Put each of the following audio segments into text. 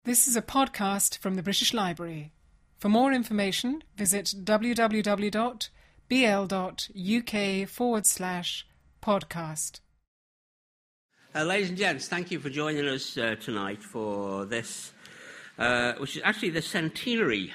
This is a podcast from the British Library. For more information, visit www.bl.uk/podcast. Ladies and gents, thank you for joining us tonight for this, which is actually the centenary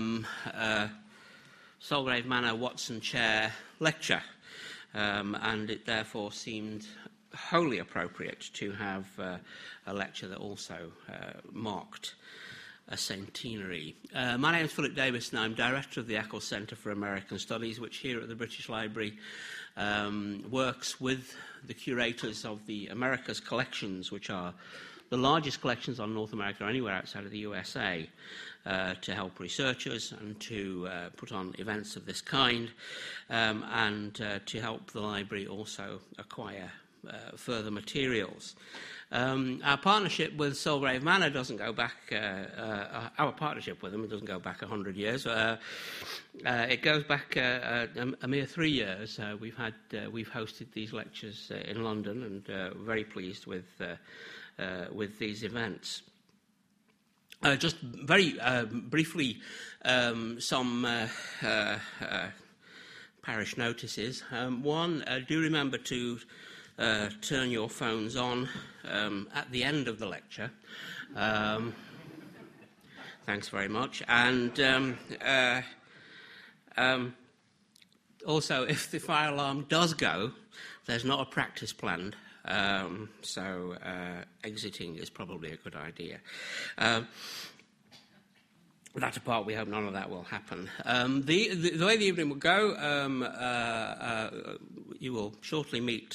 Salgrave Manor Watson Chair lecture, and it therefore seemed wholly appropriate to have a lecture that also marked a centenary. My name is Philip Davis and I'm Director of the Eccles Centre for American Studies, which here at the British Library works with the curators of the Americas collections, which are the largest collections on North America or anywhere outside of the USA, to help researchers and to put on events of this kind, and to help the library also acquire further materials. Our partnership with Salgrave Manor doesn't go back, our partnership with them doesn't go back 100 years. It goes back a mere 3 years. We've hosted these lectures in London and very pleased with these events. Just very briefly, some parish notices. One, do remember to turn your phones on at the end of the lecture. Thanks very much. And also, if the fire alarm does go, there's not a practice planned, so exiting is probably a good idea. That apart, we hope none of that will happen. The way the evening will go, you will shortly meet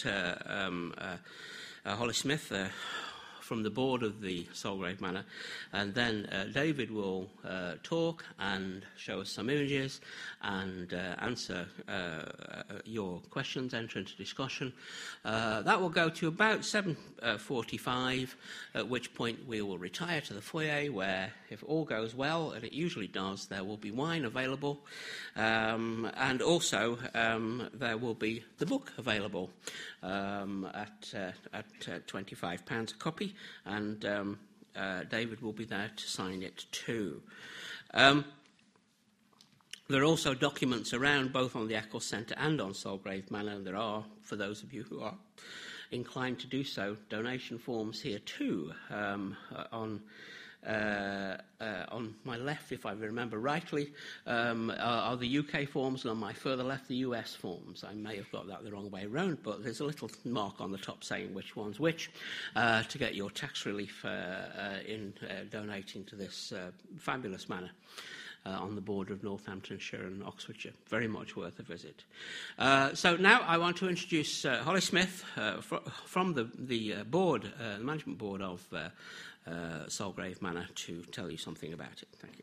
Holly Smith from the board of the Salgrave Manor, and then David will talk and show us some images and answer your questions, enter into discussion. That will go to about 7:45, at which point we will retire to the foyer where, if all goes well, and it usually does, there will be wine available, and also there will be the book available at £25 a copy, and David will be there to sign it too. There are also documents around both on the Eccles Centre and on Salgrave Manor, and there are, for those of you who are inclined to do so, donation forms here too. On my left, if I remember rightly, are the UK forms, and on my further left, the US forms. I may have got that the wrong way around, but there's a little mark on the top saying which one's which, to get your tax relief in donating to this fabulous manor on the border of Northamptonshire and Oxfordshire. Very much worth a visit. So now I want to introduce Holly Smith from the board, the management board of Salgrave Manor, to tell you something about it. Thank you.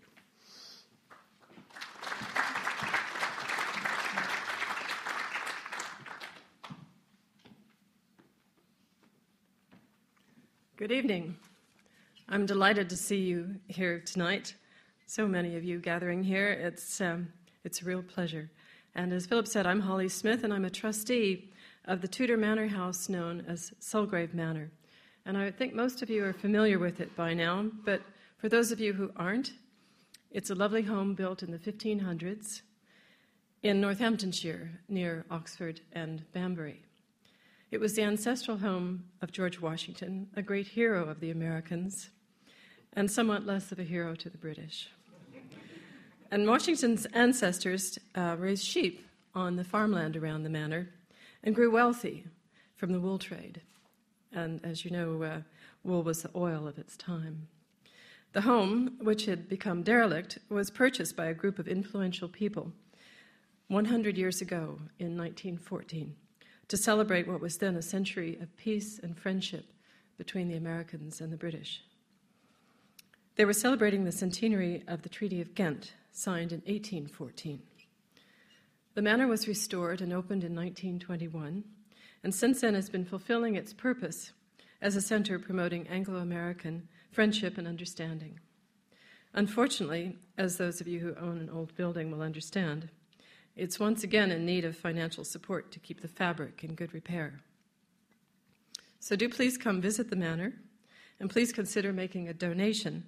Good evening. I'm delighted to see you here tonight. So many of you gathering here. It's a real pleasure. And as Philip said, I'm Holly Smith, and I'm a trustee of the Tudor manor house known as Salgrave Manor. And I think most of you are familiar with it by now, but for those of you who aren't, it's a lovely home built in the 1500s in Northamptonshire, near Oxford and Banbury. It was the ancestral home of George Washington, a great hero of the Americans, and somewhat less of a hero to the British. And Washington's ancestors raised sheep on the farmland around the manor and grew wealthy from the wool trade. And as you know, wool was the oil of its time. The home, which had become derelict, was purchased by a group of influential people 100 years ago in 1914 to celebrate what was then a century of peace and friendship between the Americans and the British. They were celebrating the centenary of the Treaty of Ghent, signed in 1814. The manor was restored and opened in 1921, and since then has been fulfilling its purpose as a center promoting Anglo-American friendship and understanding. Unfortunately, as those of you who own an old building will understand, it's once again in need of financial support to keep the fabric in good repair. So do please come visit the manor, and please consider making a donation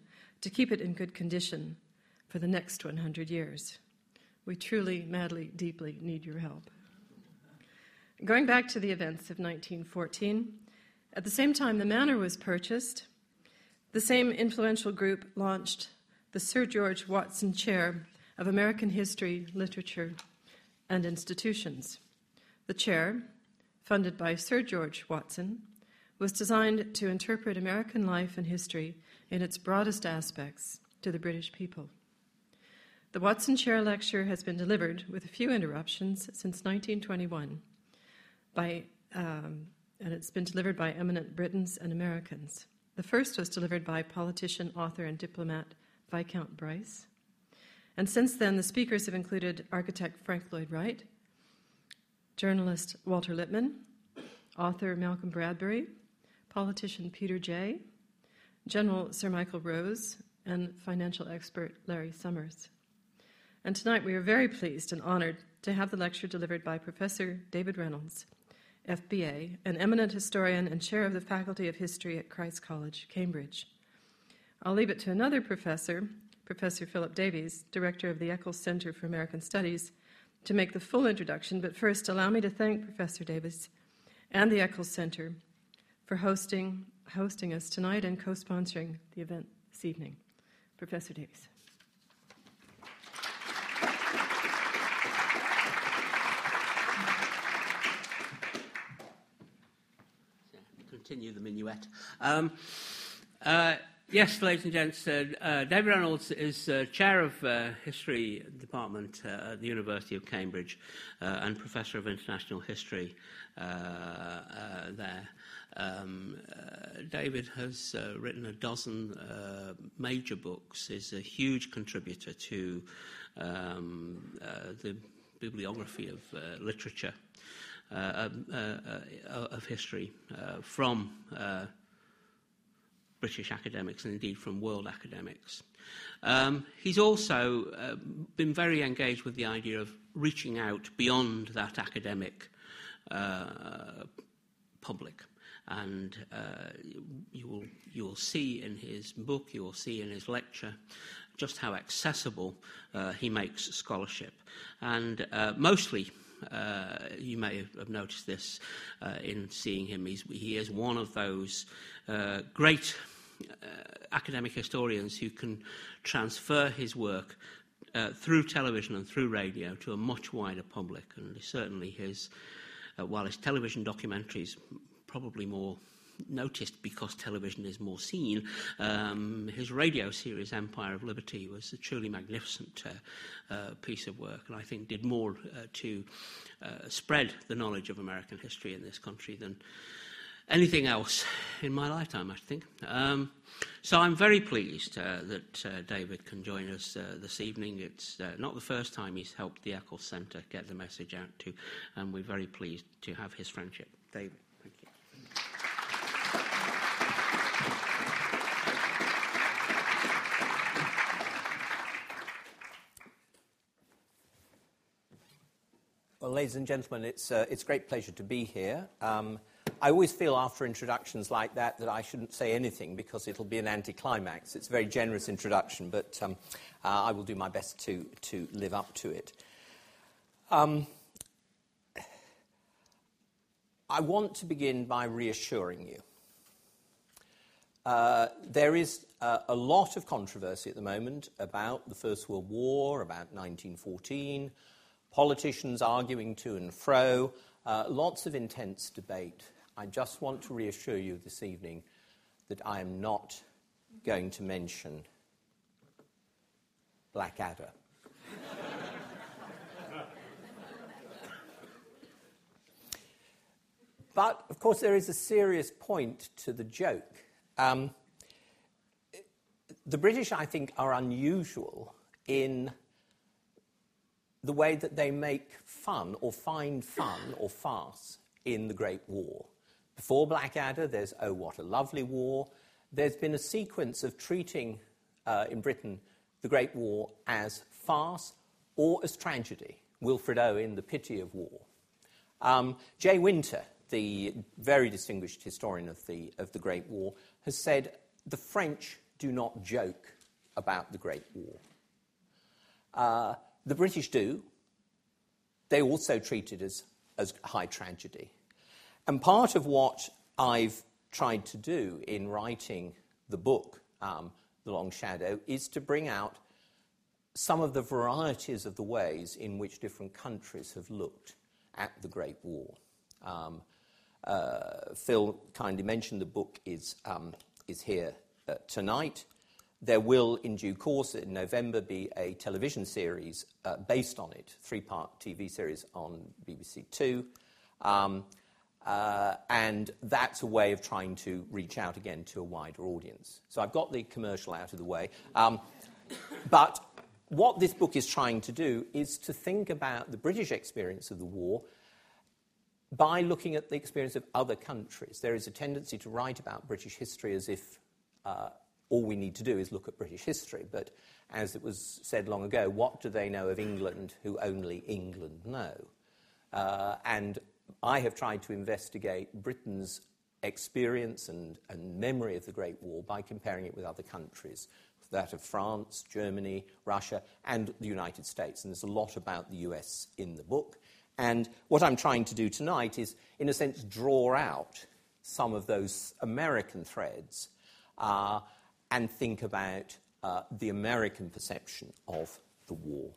to keep it in good condition for the next 100 years. We truly, madly, deeply need your help. Going back to the events of 1914, at the same time the manor was purchased, the same influential group launched the Sir George Watson Chair of American History, Literature, and Institutions. The chair, funded by Sir George Watson, was designed to interpret American life and history in its broadest aspects to the British people. The Watson Chair Lecture has been delivered, with a few interruptions, since 1921, and it's been delivered by eminent Britons and Americans. The first was delivered by politician, author, and diplomat Viscount Bryce. And since then, the speakers have included architect Frank Lloyd Wright, journalist Walter Lippmann, author Malcolm Bradbury, politician Peter Jay, General Sir Michael Rose, and financial expert Larry Summers. And tonight we are very pleased and honored to have the lecture delivered by Professor David Reynolds, FBA, an eminent historian and chair of the Faculty of History at Christ's College, Cambridge. I'll leave it to another professor, Professor Philip Davies, director of the Eccles Center for American Studies, to make the full introduction, but first allow me to thank Professor Davies and the Eccles Center for hosting us tonight and co-sponsoring the event this evening. Professor Davies. Continue the minuet. Yes, ladies and gents, David Reynolds is Chair of History Department at the University of Cambridge and Professor of International History there. David has written a dozen major books, is a huge contributor to the bibliography of literature, of history from British academics and indeed from world academics. He's also been very engaged with the idea of reaching out beyond that academic public. And you will see in his book, you will see in his lecture, just how accessible he makes scholarship. And mostly, you may have noticed this in seeing him, he is one of those great academic historians who can transfer his work through television and through radio to a much wider public. And certainly while his television documentaries probably more noticed because television is more seen, his radio series Empire of Liberty was a truly magnificent piece of work, and I think did more to spread the knowledge of American history in this country than anything else in my lifetime, I think. So I'm very pleased that David can join us this evening. It's not the first time he's helped the Eccles Centre get the message out to, and we're very pleased to have his friendship. David, thank you. Well, ladies and gentlemen, it's a great pleasure to be here. I always feel after introductions like that I shouldn't say anything because it'll be an anticlimax. It's a very generous introduction, but I will do my best to live up to it. I want to begin by reassuring you. There is a lot of controversy at the moment about the First World War, about 1914, politicians arguing to and fro, lots of intense debate. I just want to reassure you this evening that I am not going to mention Blackadder. But, of course, there is a serious point to the joke. The British, I think, are unusual in the way that they make fun or find fun or farce in the Great War. Before Blackadder, there's Oh, What a Lovely War. There's been a sequence of treating, in Britain, the Great War as farce or as tragedy. Wilfred Owen, The Pity of War. Jay Winter, the very distinguished historian of the Great War, has said the French do not joke about the Great War. The British do. They also treat it as high tragedy. And part of what I've tried to do in writing the book, The Long Shadow, is to bring out some of the varieties of the ways in which different countries have looked at the Great War. Phil kindly mentioned the book is here tonight. There will, in due course, in November, be a television series based on it, 3-part TV series on BBC Two. And that's a way of trying to reach out again to a wider audience. So I've got the commercial out of the way. But what this book is trying to do is to think about the British experience of the war by looking at the experience of other countries. There is a tendency to write about British history as if all we need to do is look at British history. But as it was said long ago, what do they know of England who only England know? And I have tried to investigate Britain's experience and memory of the Great War by comparing it with other countries, that of France, Germany, Russia, and the United States. And there's a lot about the US in the book. And what I'm trying to do tonight is, in a sense, draw out some of those American threads and think about the American perception of the war.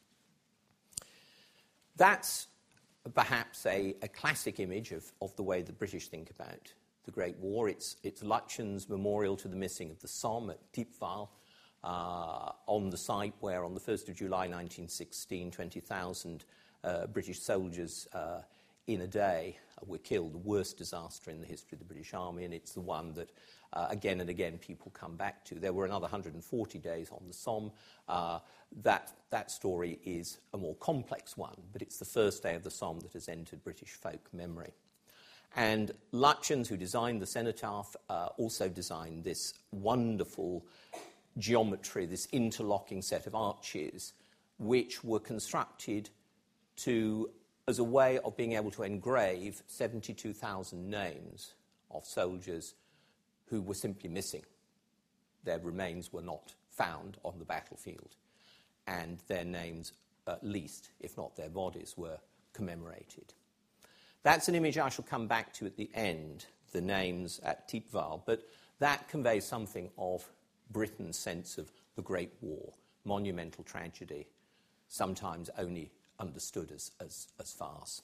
That's perhaps a classic image of the way the British think about the Great War. It's Lutyens' memorial to the missing of the Somme at Thiepval, on the site where, on the 1st of July 1916, 20,000 British soldiers in a day were killed, the worst disaster in the history of the British Army, and it's the one that again and again people come back to. There were another 140 days on the Somme. That story is a more complex one, but it's the first day of the Somme that has entered British folk memory. And Lutyens, who designed the cenotaph, also designed this wonderful geometry, this interlocking set of arches, which were constructed as a way of being able to engrave 72,000 names of soldiers who were simply missing. Their remains were not found on the battlefield, and their names, at least, if not their bodies, were commemorated. That's an image I shall come back to at the end, the names at Thiepval, but that conveys something of Britain's sense of the Great War, monumental tragedy, sometimes only understood as farce.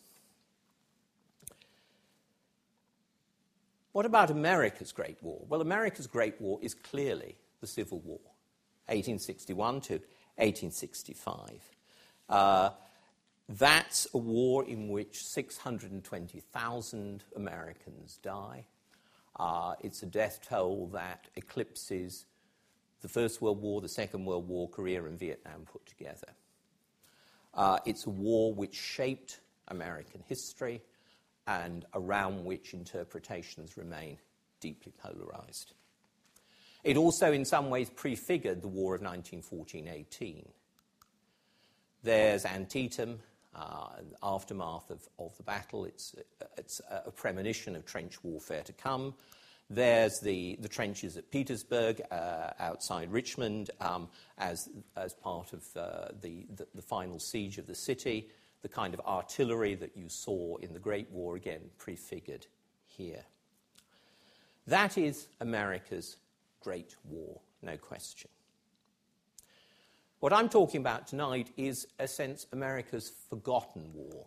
What about America's Great War? Well, America's Great War is clearly the Civil War, 1861 to 1865. That's a war in which 620,000 Americans die. It's a death toll that eclipses the First World War, the Second World War, Korea and Vietnam put together. It's a war which shaped American history and around which interpretations remain deeply polarized. It also, in some ways, prefigured the War of 1914-18. There's Antietam, aftermath of the battle. It's a premonition of trench warfare to come. There's the trenches at Petersburg, outside Richmond, as part of the final siege of the city. The kind of artillery that you saw in the Great War, again, prefigured here. That is America's Great War, no question. What I'm talking about tonight is, in a sense, America's forgotten war.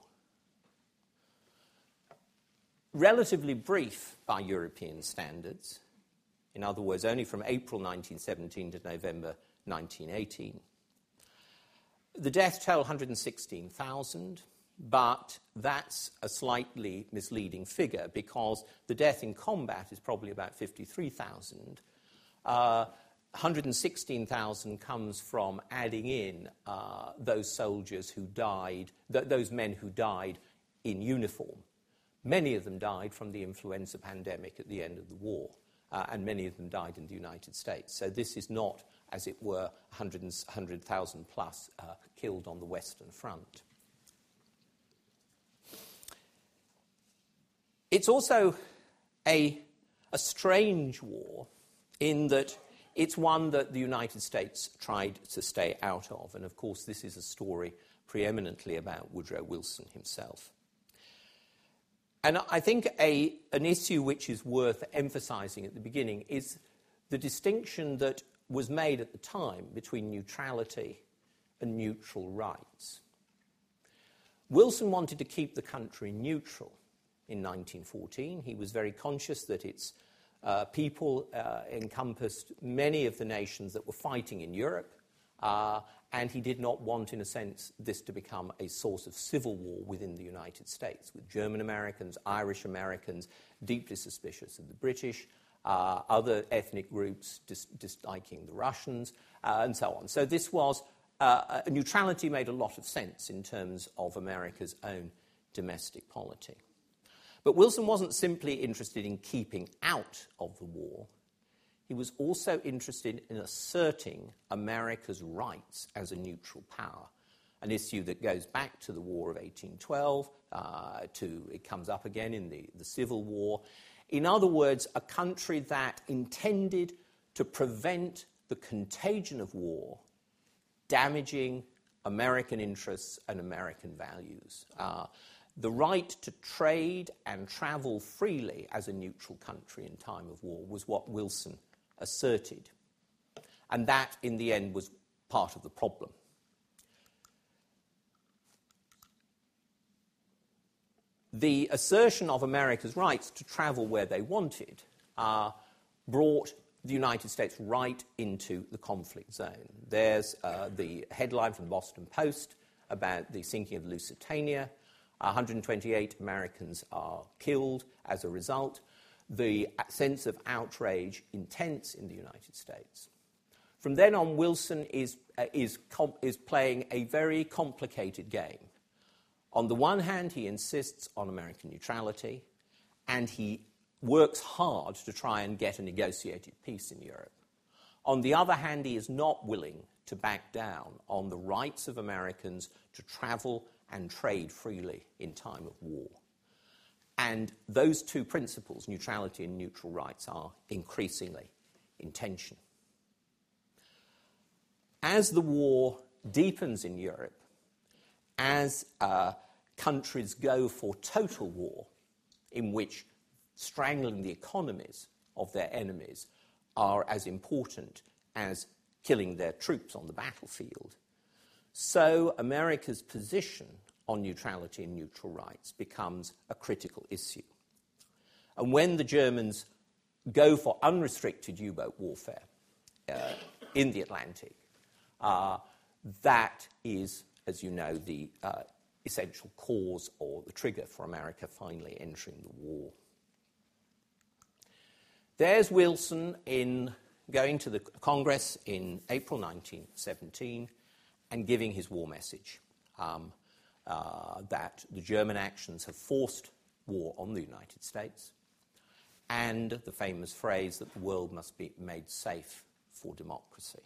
Relatively brief by European standards, in other words, only from April 1917 to November 1918. The death toll, 116,000, but that's a slightly misleading figure because the death in combat is probably about 53,000. 116,000 comes from adding in those soldiers who died, those men who died in uniform. Many of them died from the influenza pandemic at the end of the war, and many of them died in the United States. So this is not, as it were, 100,000 plus killed on the Western Front. It's also a strange war in that it's one that the United States tried to stay out of. And, of course, this is a story preeminently about Woodrow Wilson himself. And I think an issue which is worth emphasising at the beginning is the distinction that was made at the time between neutrality and neutral rights. Wilson wanted to keep the country neutral in 1914. He was very conscious that its people encompassed many of the nations that were fighting in Europe, and he did not want, in a sense, this to become a source of civil war within the United States, with German Americans, Irish Americans deeply suspicious of the British, other ethnic groups disliking the Russians, and so on. So this was, neutrality made a lot of sense in terms of America's own domestic polity. But Wilson wasn't simply interested in keeping out of the war. He was also interested in asserting America's rights as a neutral power, an issue that goes back to the War of 1812, it comes up again in the Civil War. In other words, a country that intended to prevent the contagion of war damaging American interests and American values. The right to trade and travel freely as a neutral country in time of war was what Wilson asserted. And that, in the end, was part of the problem. The assertion of America's rights to travel where they wanted brought the United States right into the conflict zone. There's the headline from the Boston Post about the sinking of Lusitania. 128 Americans are killed as a result. The sense of outrage intense in the United States. From then on, Wilson is playing a very complicated game. On the one hand, he insists on American neutrality, and he works hard to try and get a negotiated peace in Europe. On the other hand, he is not willing to back down on the rights of Americans to travel and trade freely in time of war. And those two principles, neutrality and neutral rights, are increasingly in tension. As the war deepens in Europe, as countries go for total war, in which strangling the economies of their enemies are as important as killing their troops on the battlefield, so America's position on neutrality and neutral rights becomes a critical issue. And when the Germans go for unrestricted U-boat warfare in the Atlantic, that is, as you know, the essential cause or the trigger for America finally entering the war. There's Wilson in going to the Congress in April 1917 and giving his war message. That the German actions have forced war on the United States, and the famous phrase that the world must be made safe for democracy.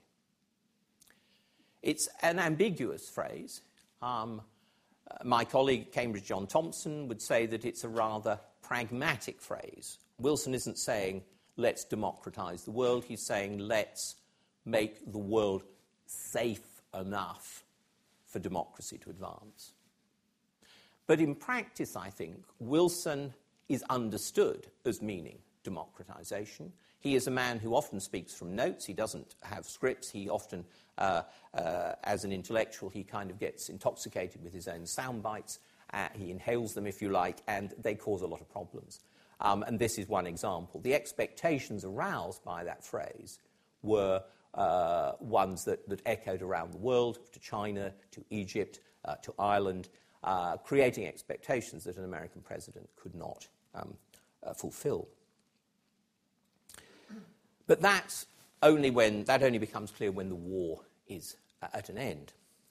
It's an ambiguous phrase. My colleague, Cambridge John Thompson, would say that it's a rather pragmatic phrase. Wilson isn't saying, let's democratize the world. He's saying, let's make the world safe enough for democracy to advance. But in practice, I think, Wilson is understood as meaning democratization. He is a man who often speaks from notes. He doesn't have scripts. He often, as an intellectual, he kind of gets intoxicated with his own sound bites. He inhales them, if you like, and they cause a lot of problems. And this is one example. The expectations aroused by that phrase were ones that echoed around the world, to China, to Egypt, to Ireland, creating expectations that an American president could not fulfill. But that only becomes clear when the war is at an end.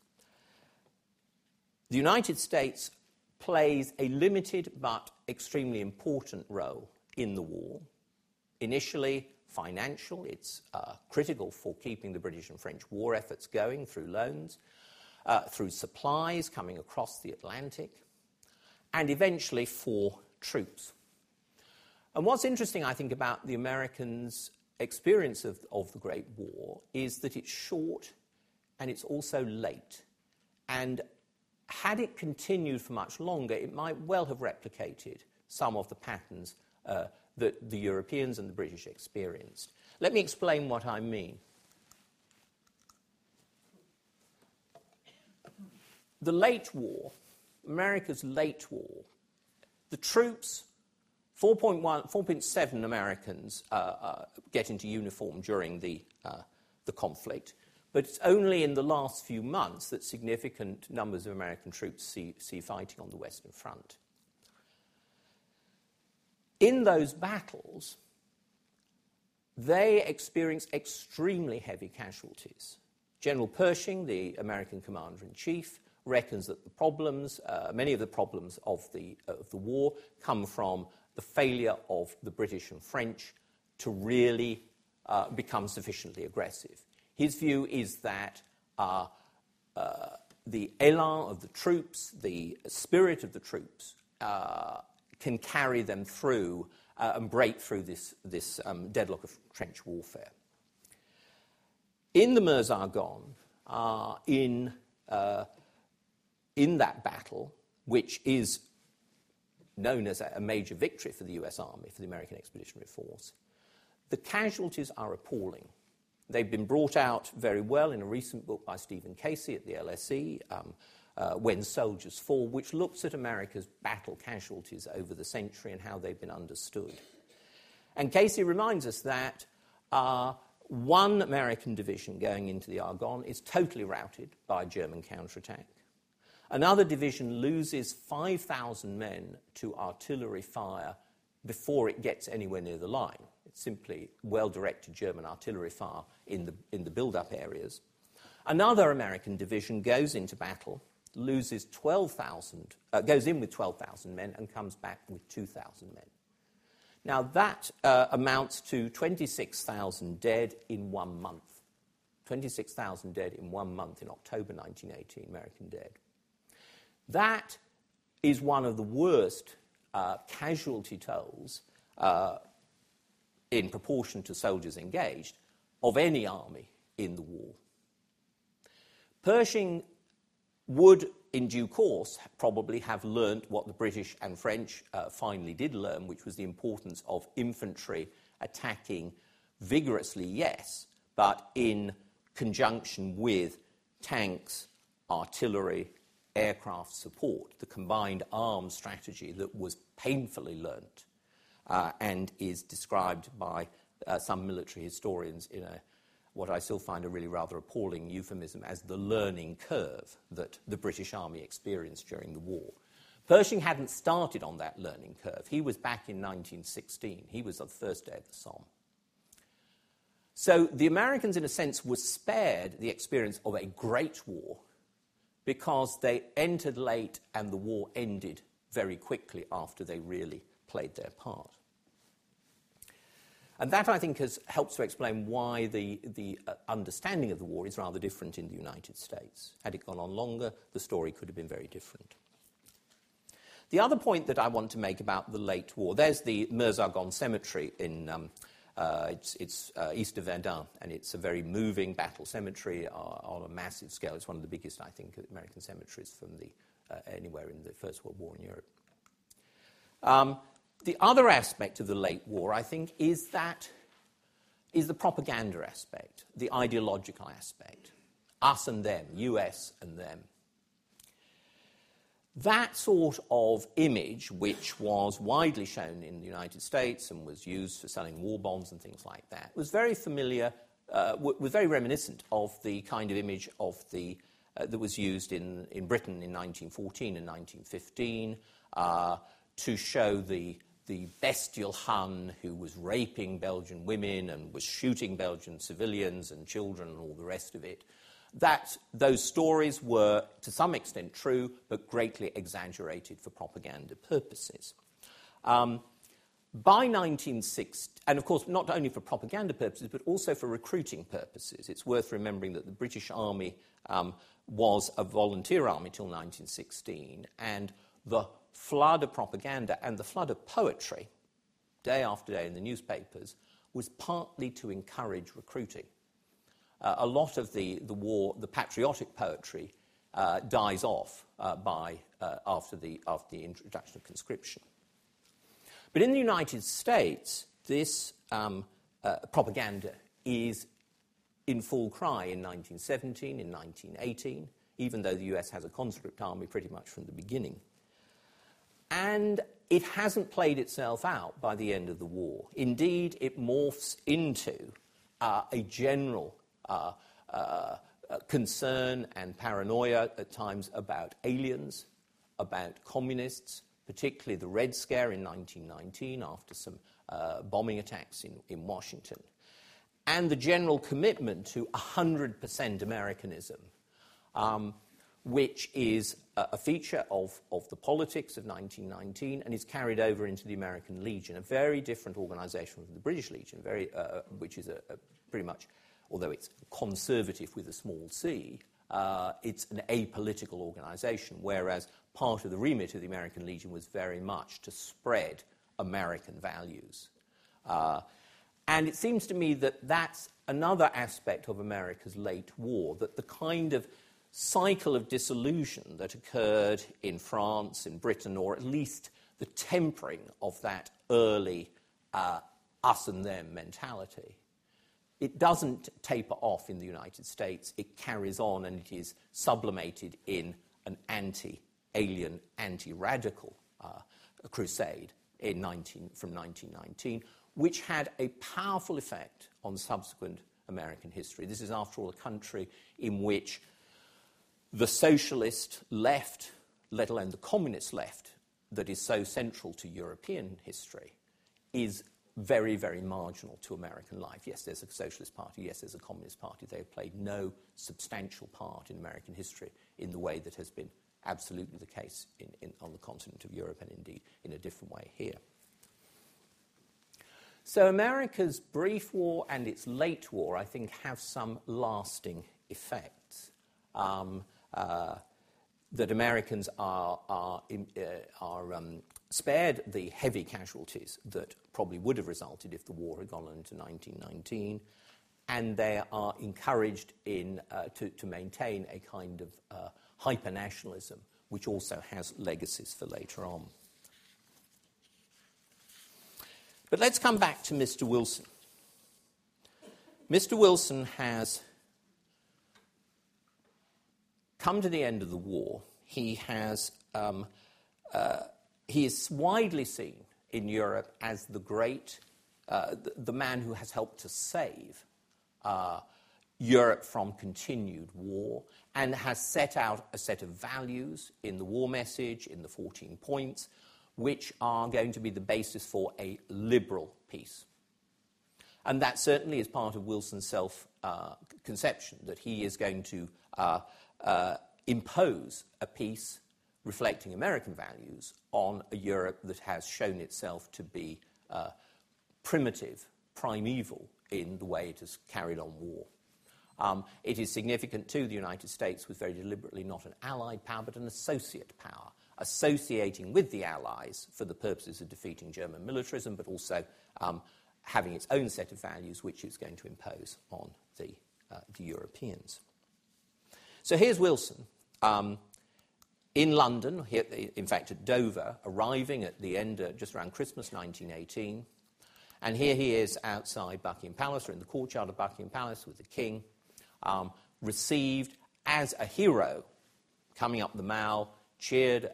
The United States plays a limited but extremely important role in the war. Initially, financial. It's critical for keeping the British and French war efforts going through loans, through supplies coming across the Atlantic, and eventually for troops. And what's interesting, I think, about the Americans experience of the Great War is that it's short and it's also late. And had it continued for much longer, it might well have replicated some of the patterns that the Europeans and the British experienced. Let me explain what I mean. The late war, America's late war, the troops, 4.7 Americans get into uniform during the conflict, but it's only in the last few months that significant numbers of American troops see fighting on the Western Front. In those battles, they experience extremely heavy casualties. General Pershing, the American commander-in-chief, reckons that the problems, many of the problems of the war, come from the failure of the British and French to really become sufficiently aggressive. His view is that the élan of the troops, the spirit of the troops, can carry them through and break through this deadlock of trench warfare. In the Meuse-Argonne, in that battle, which is known as a major victory for the US Army, for the American Expeditionary Force, the casualties are appalling. They've been brought out very well in a recent book by Stephen Casey at the LSE, When Soldiers Fall, which looks at America's battle casualties over the century and how they've been understood. And Casey reminds us that one American division going into the Argonne is totally routed by a German counterattack. Another division loses 5,000 men to artillery fire before it gets anywhere near the line. It's simply well-directed German artillery fire in the build-up areas. Another American division goes into battle, loses 12,000, goes in with 12,000 men and comes back with 2,000 men. Now that amounts to 26,000 dead in 1 month. 26,000 dead in 1 month in October 1918, American dead. That is one of the worst casualty tolls in proportion to soldiers engaged of any army in the war. Pershing would, in due course, probably have learnt what the British and French finally did learn, which was the importance of infantry attacking vigorously, yes, but in conjunction with tanks, artillery, aircraft support, the combined arms strategy that was painfully learnt and is described by some military historians in what I still find a really rather appalling euphemism as the learning curve that the British Army experienced during the war. Pershing hadn't started on that learning curve. He was back in 1916. He was on the first day of the Somme. So the Americans, in a sense, were spared the experience of a great war because they entered late and the war ended very quickly after they really played their part. And that, I think, helps to explain why the understanding of the war is rather different in the United States. Had it gone on longer, the story could have been very different. The other point that I want to make about the late war, there's the Meuse-Argonne Cemetery in it's east of Verdun, and it's a very moving battle cemetery on a massive scale. It's one of the biggest, I think, American cemeteries from anywhere in the First World War in Europe. The other aspect of the late war, I think, is the propaganda aspect, the ideological aspect. Us and them, US and them. That sort of image, which was widely shown in the United States and was used for selling war bonds and things like that, was very familiar, was very reminiscent of the kind of image of that was used in Britain in 1914 and 1915 to show the bestial Hun who was raping Belgian women and was shooting Belgian civilians and children and all the rest of it. Those stories were, to some extent, true, but greatly exaggerated for propaganda purposes. By 1960, and of course not only for propaganda purposes, but also for recruiting purposes. It's worth remembering that the British Army was a volunteer army till 1916, and the flood of propaganda and the flood of poetry, day after day in the newspapers, was partly to encourage recruiting. A lot of the war, the patriotic poetry, dies off after the introduction of conscription. But in the United States, this propaganda is in full cry in 1917, in 1918, even though the US has a conscript army pretty much from the beginning. And it hasn't played itself out by the end of the war. Indeed, it morphs into a general concern and paranoia at times about aliens, about communists, particularly the Red Scare in 1919 after some bombing attacks in Washington, and the general commitment to 100% Americanism, which is a feature of the politics of 1919 and is carried over into the American Legion, a very different organisation from the British Legion, which is pretty much, although it's conservative with a small c, it's an apolitical organisation, whereas part of the remit of the American Legion was very much to spread American values. And it seems to me that that's another aspect of America's late war, that the kind of cycle of disillusion that occurred in France, in Britain, or at least the tempering of that early us and them mentality, it doesn't taper off in the United States. It carries on, and it is sublimated in an anti-alien, anti-radical crusade from 1919, which had a powerful effect on subsequent American history. This is, after all, a country in which the socialist left, let alone the communist left, that is so central to European history, is very, very marginal to American life. Yes, there's a socialist party. Yes, there's a communist party. They have played no substantial part in American history in the way that has been absolutely the case on the continent of Europe, and indeed in a different way here. So America's brief war and its late war, I think, have some lasting effects. That Americans are spared the heavy casualties that probably would have resulted if the war had gone on into 1919, and they are encouraged to maintain a kind of hyper-nationalism, which also has legacies for later on. But let's come back to Mr. Wilson. Mr. Wilson has come to the end of the war. He is widely seen in Europe as the great, the man who has helped to save Europe from continued war, and has set out a set of values in the war message, in the 14 points, which are going to be the basis for a liberal peace. And that certainly is part of Wilson's self-conception, that he is going to impose a peace reflecting American values on a Europe that has shown itself to be primitive, primeval in the way it has carried on war. It is significant, too, the United States was very deliberately not an allied power, but an associate power, associating with the Allies for the purposes of defeating German militarism, but also having its own set of values which it's going to impose on the Europeans. So here's Wilson in London, here, in fact at Dover, arriving at the end, just around Christmas 1918. And here he is outside Buckingham Palace, or in the courtyard of Buckingham Palace with the King, received as a hero, coming up the Mall, cheered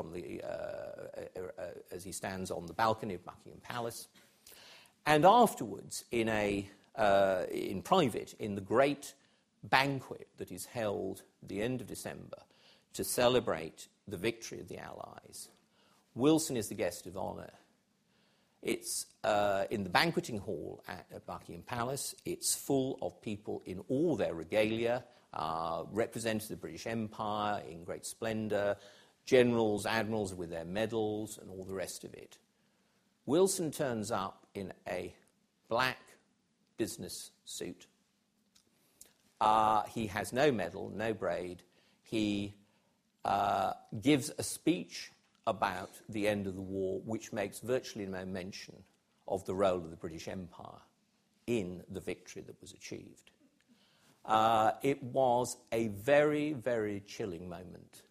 as he stands on the balcony of Buckingham Palace. And afterwards, in private, in the great banquet that is held at the end of December to celebrate the victory of the Allies, Wilson is the guest of honour. It's in the banqueting hall at Buckingham Palace. It's full of people in all their regalia, representatives of the British Empire in great splendour, generals, admirals with their medals, and all the rest of it. Wilson turns up in a black business suit. He has no medal, no braid. He gives a speech about the end of the war, which makes virtually no mention of the role of the British Empire in the victory that was achieved. It was a very, very chilling moment.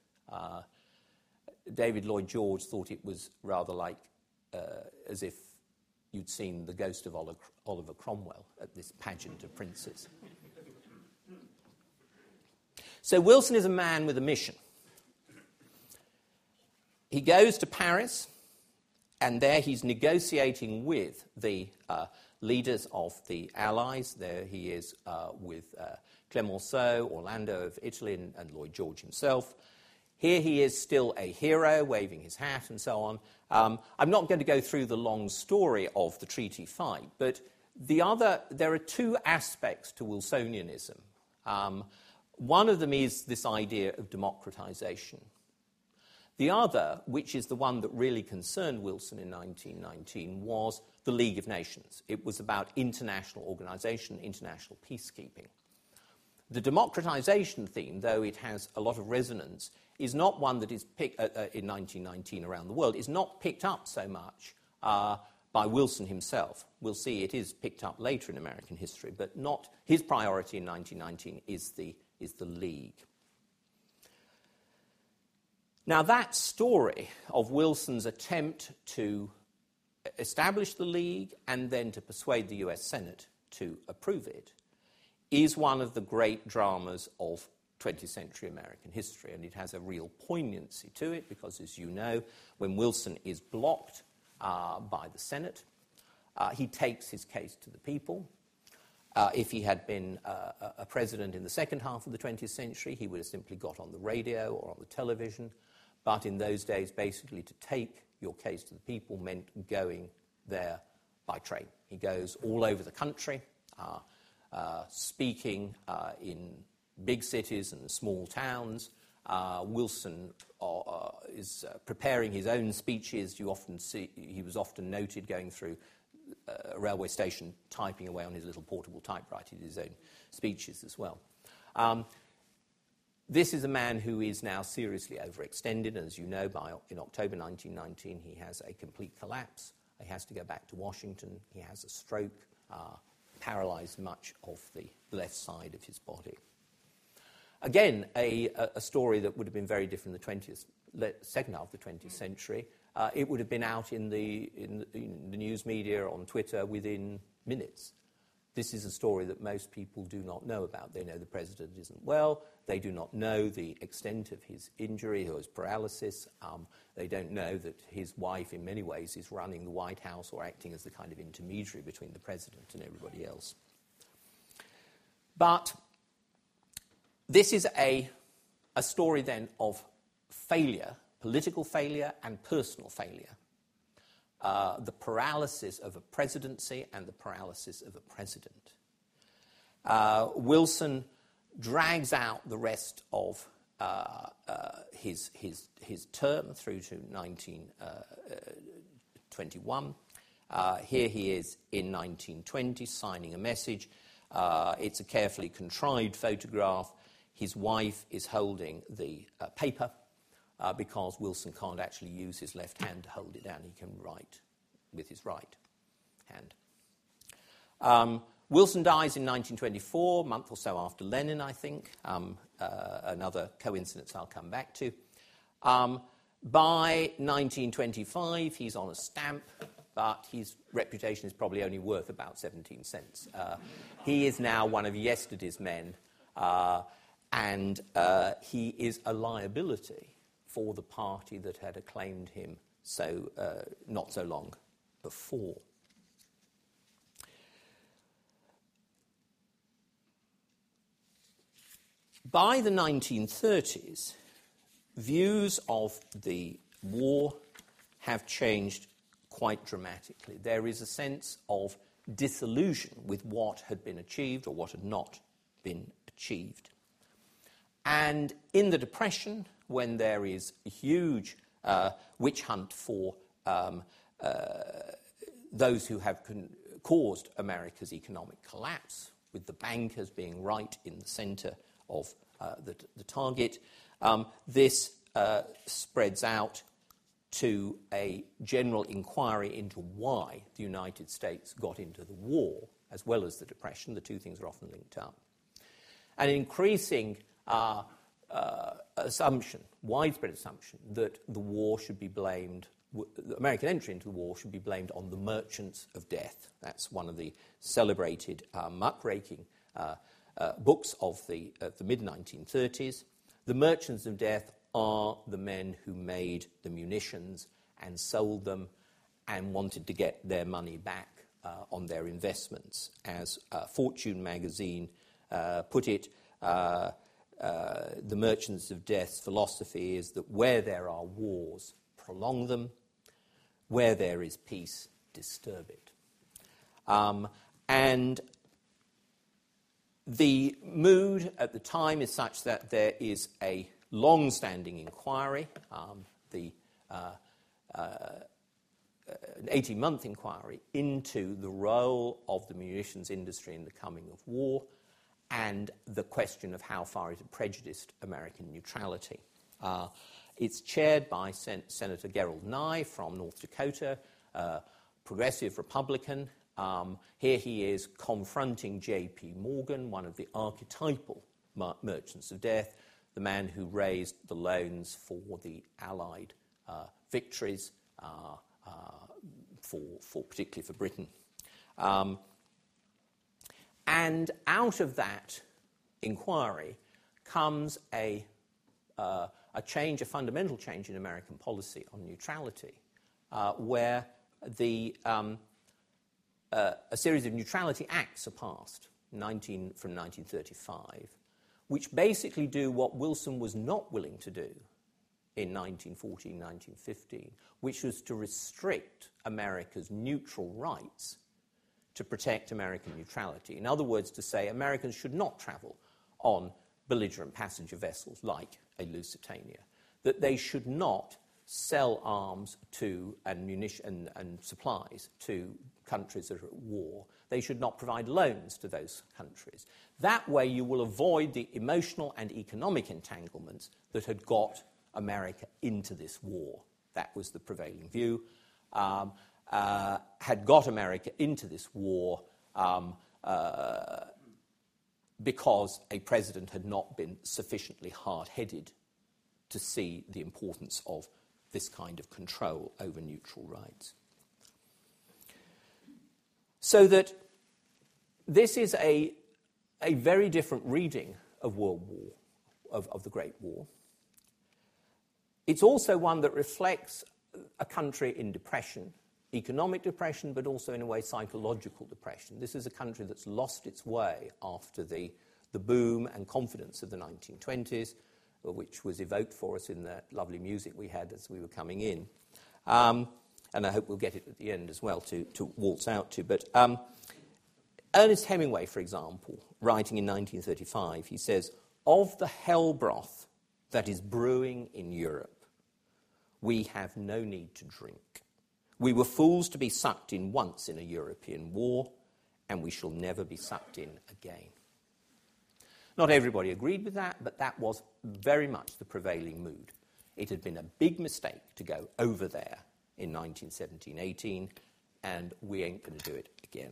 David Lloyd George thought it was rather like as if you'd seen the ghost of Oliver Cromwell at this pageant of princes. So Wilson is a man with a mission. He goes to Paris, and there he's negotiating with the leaders of the Allies. There he is with Clemenceau, Orlando of Italy, and Lloyd George himself. Here he is still a hero, waving his hat and so on. I'm not going to go through the long story of the treaty fight, but there are two aspects to Wilsonianism. One of them is this idea of democratization. The other, which is the one that really concerned Wilson in 1919, was the League of Nations. It was about international organization, international peacekeeping. The democratization theme, though it has a lot of resonance, is not one that is picked in 1919 around the world, is not picked up so much by Wilson himself. We'll see it is picked up later in American history, but not his priority in 1919 is the League. Now, that story of Wilson's attempt to establish the League and then to persuade the US Senate to approve it is one of the great dramas of 20th century American history, and it has a real poignancy to it because, as you know, when Wilson is blocked by the Senate, he takes his case to the people. If he had been a president in the second half of the 20th century, he would have simply got on the radio or on the television. But in those days, basically, to take your case to the people meant going there by train. He goes all over the country, speaking in big cities and small towns. Wilson is preparing his own speeches. You often see he was often noted going through a railway station, typing away on his little portable typewriter, his own speeches as well. This is a man who is now seriously overextended. As you know, in October 1919, he has a complete collapse. He has to go back to Washington. He has a stroke, paralyzed much of the left side of his body. Again, a story that would have been very different in the second half of the 20th century. It would have been out in the news media, on Twitter, within minutes. This is a story that most people do not know about. They know the president isn't well. They do not know the extent of his injury or his paralysis. They don't know that his wife, in many ways, is running the White House or acting as the kind of intermediary between the president and everybody else. But this is a story, then, of failure, political failure and personal failure. The paralysis of a presidency and the paralysis of a president. Wilson drags out the rest of his term through to 1921. Here he is in 1920 signing a message. It's a carefully contrived photograph. His wife is holding the paper. Because Wilson can't actually use his left hand to hold it down. He can write with his right hand. Wilson dies in 1924, a month or so after Lenin, I think. Another coincidence I'll come back to. By 1925, he's on a stamp, but his reputation is probably only worth about 17 cents. He is now one of yesterday's men, and he is a liability for the party that had acclaimed him not so long before. By the 1930s, views of the war have changed quite dramatically. There is a sense of disillusion with what had been achieved or what had not been achieved. And in the Depression, when there is a huge witch hunt for those who have caused America's economic collapse, with the bankers being right in the center of the target, this spreads out to a general inquiry into why the United States got into the war as well as the Depression. The two things are often linked up. An increasing assumption, widespread assumption, that the war should be blamed, the American entry into the war should be blamed on the merchants of death. That's one of the celebrated muckraking books of the mid-1930s. The merchants of death are the men who made the munitions and sold them and wanted to get their money back on their investments. As Fortune magazine put it, the merchants of death's philosophy is that where there are wars, prolong them. Where there is peace, disturb it. And the mood at the time is such that there is a long-standing inquiry, an 18-month inquiry into the role of the munitions industry in the coming of war and the question of how far it had prejudiced American neutrality. It's chaired by Senator Gerald Nye from North Dakota, progressive Republican. Here he is confronting J.P. Morgan, one of the archetypal merchants of death, the man who raised the loans for the Allied victories, particularly for Britain. And out of that inquiry comes a fundamental change in American policy on neutrality, where a series of neutrality acts are passed from 1935, which basically do what Wilson was not willing to do in 1914, 1915, which was to restrict America's neutral rights to protect American neutrality. In other words, to say Americans should not travel on belligerent passenger vessels like a Lusitania, that they should not sell arms to and munitions and supplies to countries that are at war. They should not provide loans to those countries. That way you will avoid the emotional and economic entanglements that had got America into this war. That was the prevailing view. Had got America into this war because a president had not been sufficiently hard-headed to see the importance of this kind of control over neutral rights. So that this is a very different reading of World War, of the Great War. It's also one that reflects a country in depression, economic depression, but also in a way psychological depression. This is a country that's lost its way after the boom and confidence of the 1920s, which was evoked for us in the lovely music we had as we were coming in. And I hope we'll get it at the end as well to waltz out to. But Ernest Hemingway, for example, writing in 1935, he says, "Of the hell broth that is brewing in Europe, we have no need to drink. We were fools to be sucked in once in a European war, and we shall never be sucked in again." Not everybody agreed with that, but that was very much the prevailing mood. It had been a big mistake to go over there in 1917-18, and we ain't going to do it again.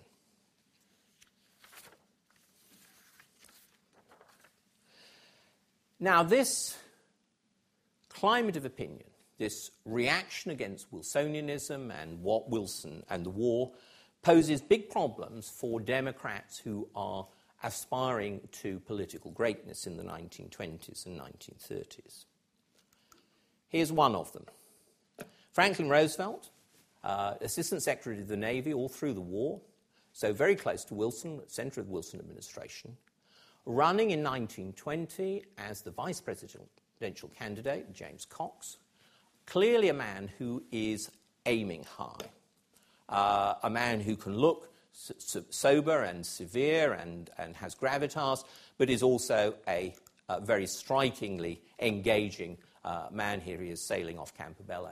Now, this climate of opinion, this reaction against Wilsonianism and what Wilson and the war, poses big problems for Democrats who are aspiring to political greatness in the 1920s and 1930s. Here's one of them. Franklin Roosevelt, Assistant Secretary of the Navy all through the war, so very close to Wilson, centre of the Wilson administration, running in 1920 as the vice presidential candidate, James Cox, clearly a man who is aiming high, a man who can look sober and severe and has gravitas, but is also a very strikingly engaging man. Here he is sailing off Campobello.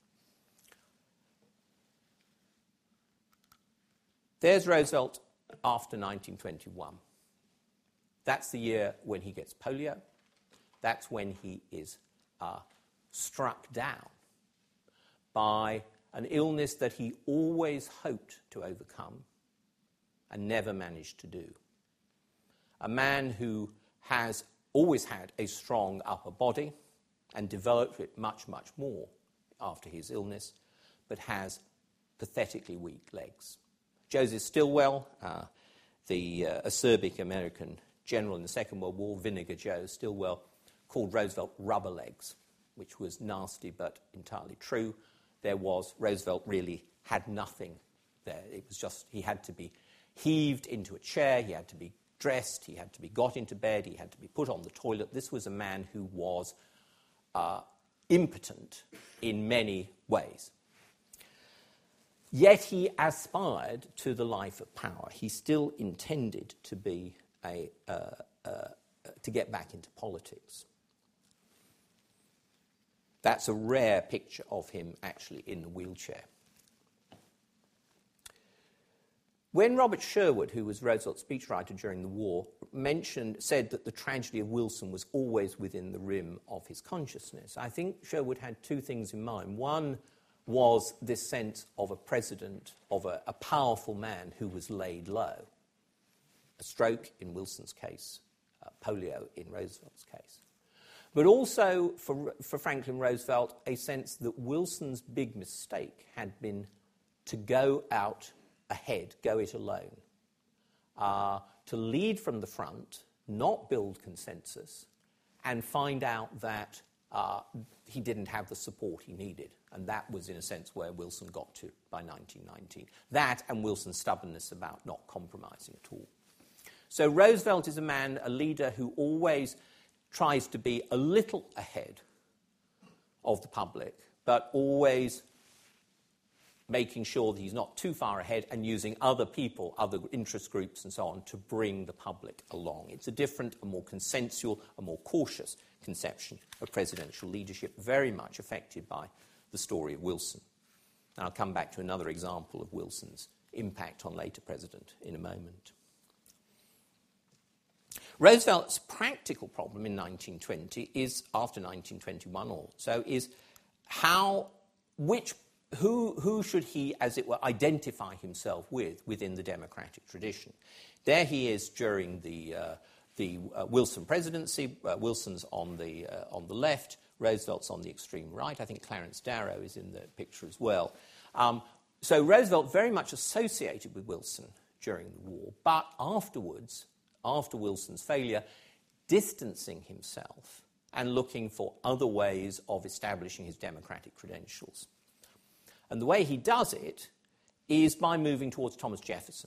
There's Roosevelt after 1921. That's the year when he gets polio. That's when he is struck down by an illness that he always hoped to overcome and never managed to do. A man who has always had a strong upper body and developed it much, much more after his illness, but has pathetically weak legs. Joseph Stilwell, the acerbic American general in the Second World War, Vinegar Joe Stilwell, called Roosevelt rubber legs, which was nasty but entirely true. Roosevelt really had nothing there. It was just, he had to be heaved into a chair, he had to be dressed, he had to be got into bed, he had to be put on the toilet. This was a man who was impotent in many ways. Yet he aspired to the life of power. He still intended to be to get back into politics. That's a rare picture of him actually in the wheelchair. When Robert Sherwood, who was Roosevelt's speechwriter during the war, said that the tragedy of Wilson was always within the rim of his consciousness, I think Sherwood had two things in mind. One was this sense of a president, of a powerful man who was laid low. A stroke in Wilson's case, polio in Roosevelt's case. But also, for Franklin Roosevelt, a sense that Wilson's big mistake had been to go out ahead, go it alone, to lead from the front, not build consensus, and find out that he didn't have the support he needed. And that was, in a sense, where Wilson got to by 1919. That and Wilson's stubbornness about not compromising at all. So Roosevelt is a leader who always tries to be a little ahead of the public, but always making sure that he's not too far ahead and using other people, other interest groups and so on, to bring the public along. It's a different, a more consensual, a more cautious conception of presidential leadership, very much affected by the story of Wilson. And I'll come back to another example of Wilson's impact on later president in a moment. Roosevelt's practical problem in 1920 is, after 1921 or so, is who should he, as it were, identify himself with within the democratic tradition. There he is during the Wilson presidency. Wilson's on the left, Roosevelt's on the extreme right. I think Clarence Darrow is in the picture as well. So Roosevelt very much associated with Wilson during the war, but afterwards, after Wilson's failure, distancing himself and looking for other ways of establishing his democratic credentials. And the way he does it is by moving towards Thomas Jefferson.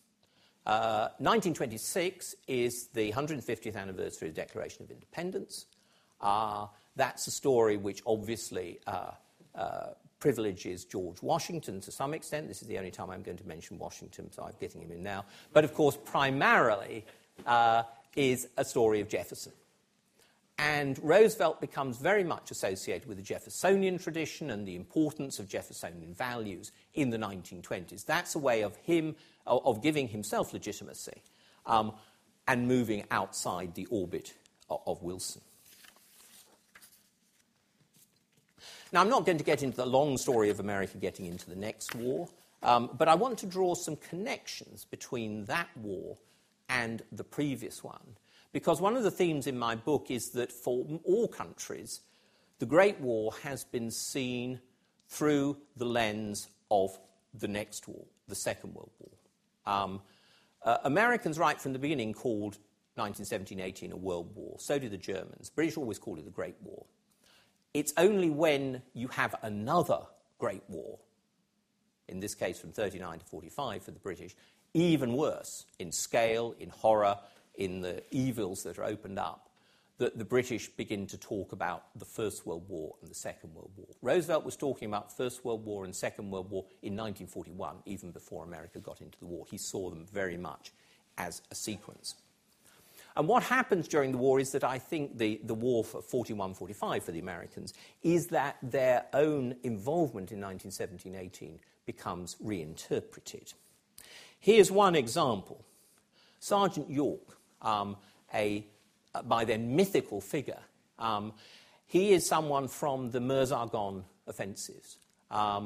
1926 is the 150th anniversary of the Declaration of Independence. That's a story which obviously privileges George Washington to some extent. This is the only time I'm going to mention Washington, so I'm getting him in now. But of course, primarily is a story of Jefferson. And Roosevelt becomes very much associated with the Jeffersonian tradition and the importance of Jeffersonian values in the 1920s. That's a way of him, of giving himself legitimacy and moving outside the orbit of Wilson. Now, I'm not going to get into the long story of America getting into the next war, but I want to draw some connections between that war and the previous one. Because one of the themes in my book is that for all countries, the Great War has been seen through the lens of the next war, the Second World War. Americans, right from the beginning, called 1917-18 a world war. So did the Germans. British always called it the Great War. It's only when you have another Great War, in this case from 39 to 45 for the British, even worse in scale, in horror, in the evils that are opened up, that the British begin to talk about the First World War and the Second World War. Roosevelt was talking about First World War and Second World War in 1941, even before America got into the war. He saw them very much as a sequence. And what happens during the war is that I think the war for 41-45 for the Americans is that their own involvement in 1917-18 becomes reinterpreted. Here's one example. Sergeant York, by then mythical figure, he is someone from the Meuse-Argonne offensives.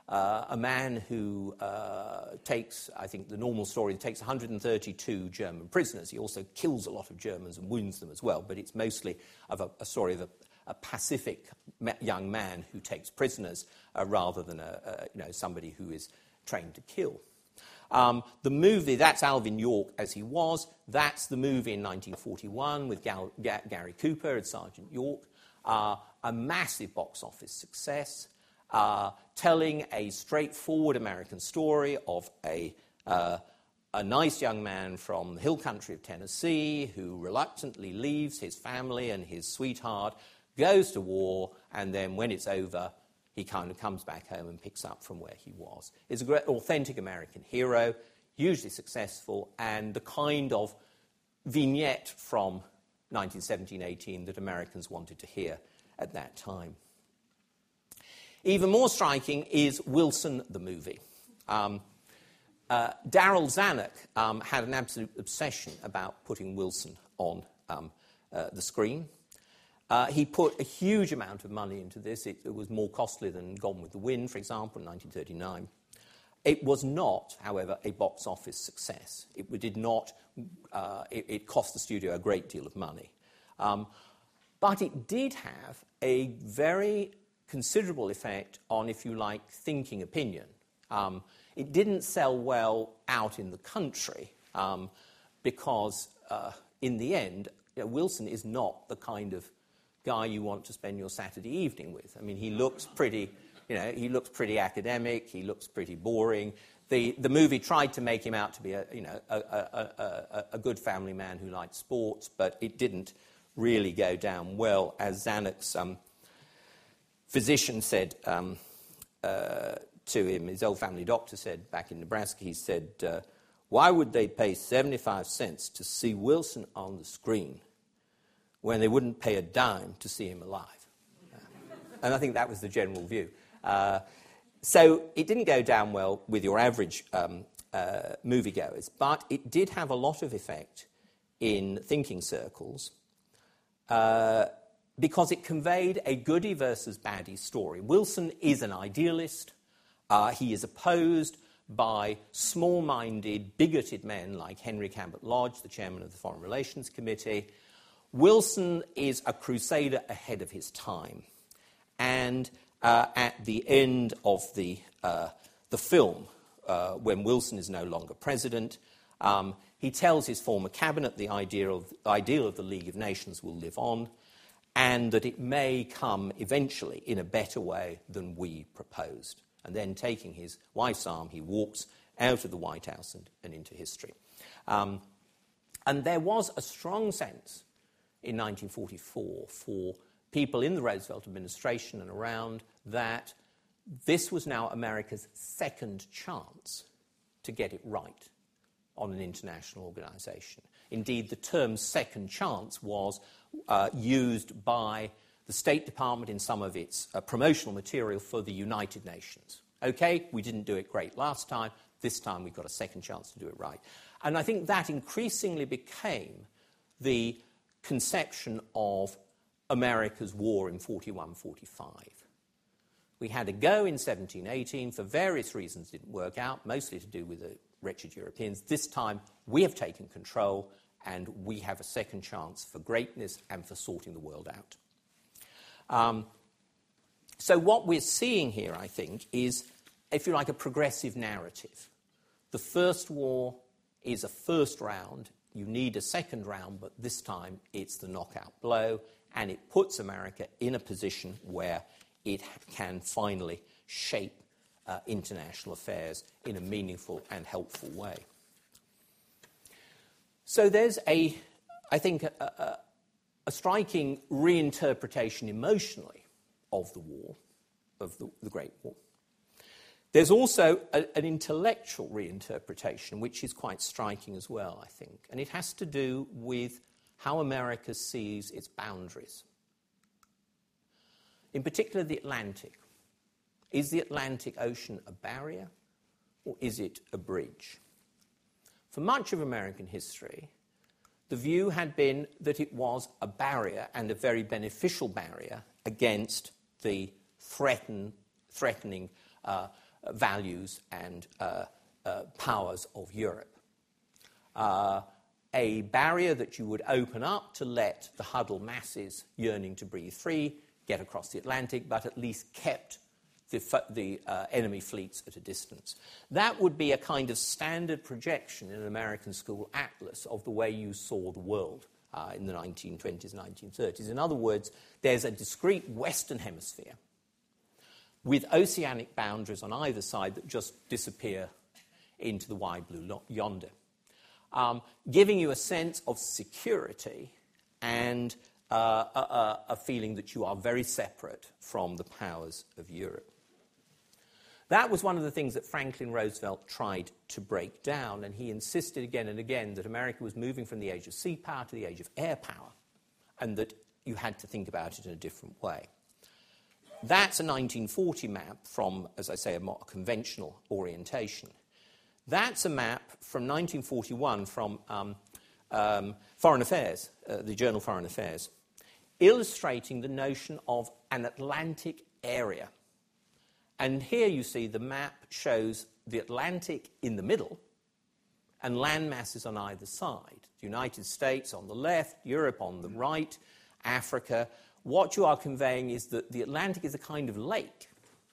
a man who takes, I think the normal story, takes 132 German prisoners. He also kills a lot of Germans and wounds them as well, but it's mostly of a story of a pacific young man who takes prisoners rather than somebody who is trained to kill. The movie, that's Alvin York as he was. That's the movie in 1941 with Gary Cooper as Sergeant York. A massive box office success, telling a straightforward American story of a nice young man from the hill country of Tennessee who reluctantly leaves his family and his sweetheart, goes to war, and then when it's over, he kind of comes back home and picks up from where he was. It's a great, authentic American hero, hugely successful, and the kind of vignette from 1917-18 that Americans wanted to hear at that time. Even more striking is Wilson the movie. Daryl Zanuck had an absolute obsession about putting Wilson on the screen. He put a huge amount of money into this. It was more costly than Gone with the Wind, for example, in 1939. It was not, however, a box office success. It did not. It cost the studio a great deal of money. But it did have a very considerable effect on, if you like, thinking opinion. It didn't sell well out in the country because, in the end, Wilson is not the kind of guy you want to spend your Saturday evening with. I mean, he looks pretty, he looks pretty academic. He looks pretty boring. The movie tried to make him out to be a good family man who liked sports, but it didn't really go down well, as Zanuck's physician said to him. His old family doctor said back in Nebraska. He said, "Why would they pay 75 cents to see Wilson on the screen when they wouldn't pay a dime to see him alive?" And I think that was the general view. So it didn't go down well with your average moviegoers, but it did have a lot of effect in thinking circles because it conveyed a goody versus baddie story. Wilson is an idealist. He is opposed by small-minded, bigoted men like Henry Cabot Lodge, the chairman of the Foreign Relations Committee. Wilson is a crusader ahead of his time. And at the end of the film, when Wilson is no longer president, he tells his former cabinet the ideal of the League of Nations will live on, and that it may come eventually in a better way than we proposed. And then, taking his wife's arm, he walks out of the White House and into history. And there was a strong sense in 1944 for people in the Roosevelt administration and around that this was now America's second chance to get it right on an international organization. Indeed, the term second chance was used by the State Department in some of its promotional material for the United Nations. Okay, we didn't do it great last time. This time we've got a second chance to do it right. And I think that increasingly became the conception of America's war in 41-45. We had a go in 17-18. For various reasons it didn't work out, mostly to do with the wretched Europeans. This time we have taken control and we have a second chance for greatness and for sorting the world out. So what we're seeing here, I think, is, if you like, a progressive narrative. The first war is a first round. You need a second round, but this time it's the knockout blow, and it puts America in a position where it can finally shape international affairs in a meaningful and helpful way. So there's I think, a striking reinterpretation emotionally of the war, of the Great War. There's also an intellectual reinterpretation, which is quite striking as well, I think, and it has to do with how America sees its boundaries. In particular, the Atlantic. Is the Atlantic Ocean a barrier, or is it a bridge? For much of American history, the view had been that it was a barrier, and a very beneficial barrier, against the threatening values and powers of Europe. A barrier that you would open up to let the huddled masses yearning to breathe free get across the Atlantic, but at least kept the enemy fleets at a distance. That would be a kind of standard projection in an American school atlas of the way you saw the world in the 1920s, 1930s. In other words, there's a discrete Western Hemisphere with oceanic boundaries on either side that just disappear into the wide blue yonder, giving you a sense of security and a feeling that you are very separate from the powers of Europe. That was one of the things that Franklin Roosevelt tried to break down, and he insisted again and again that America was moving from the age of sea power to the age of air power, and that you had to think about it in a different way. That's a 1940 map from, as I say, a more conventional orientation. That's a map from 1941 from Foreign Affairs, the journal Foreign Affairs, illustrating the notion of an Atlantic area. And here you see the map shows the Atlantic in the middle and land masses on either side. The United States on the left, Europe on the right, Africa. What you are conveying is that the Atlantic is a kind of lake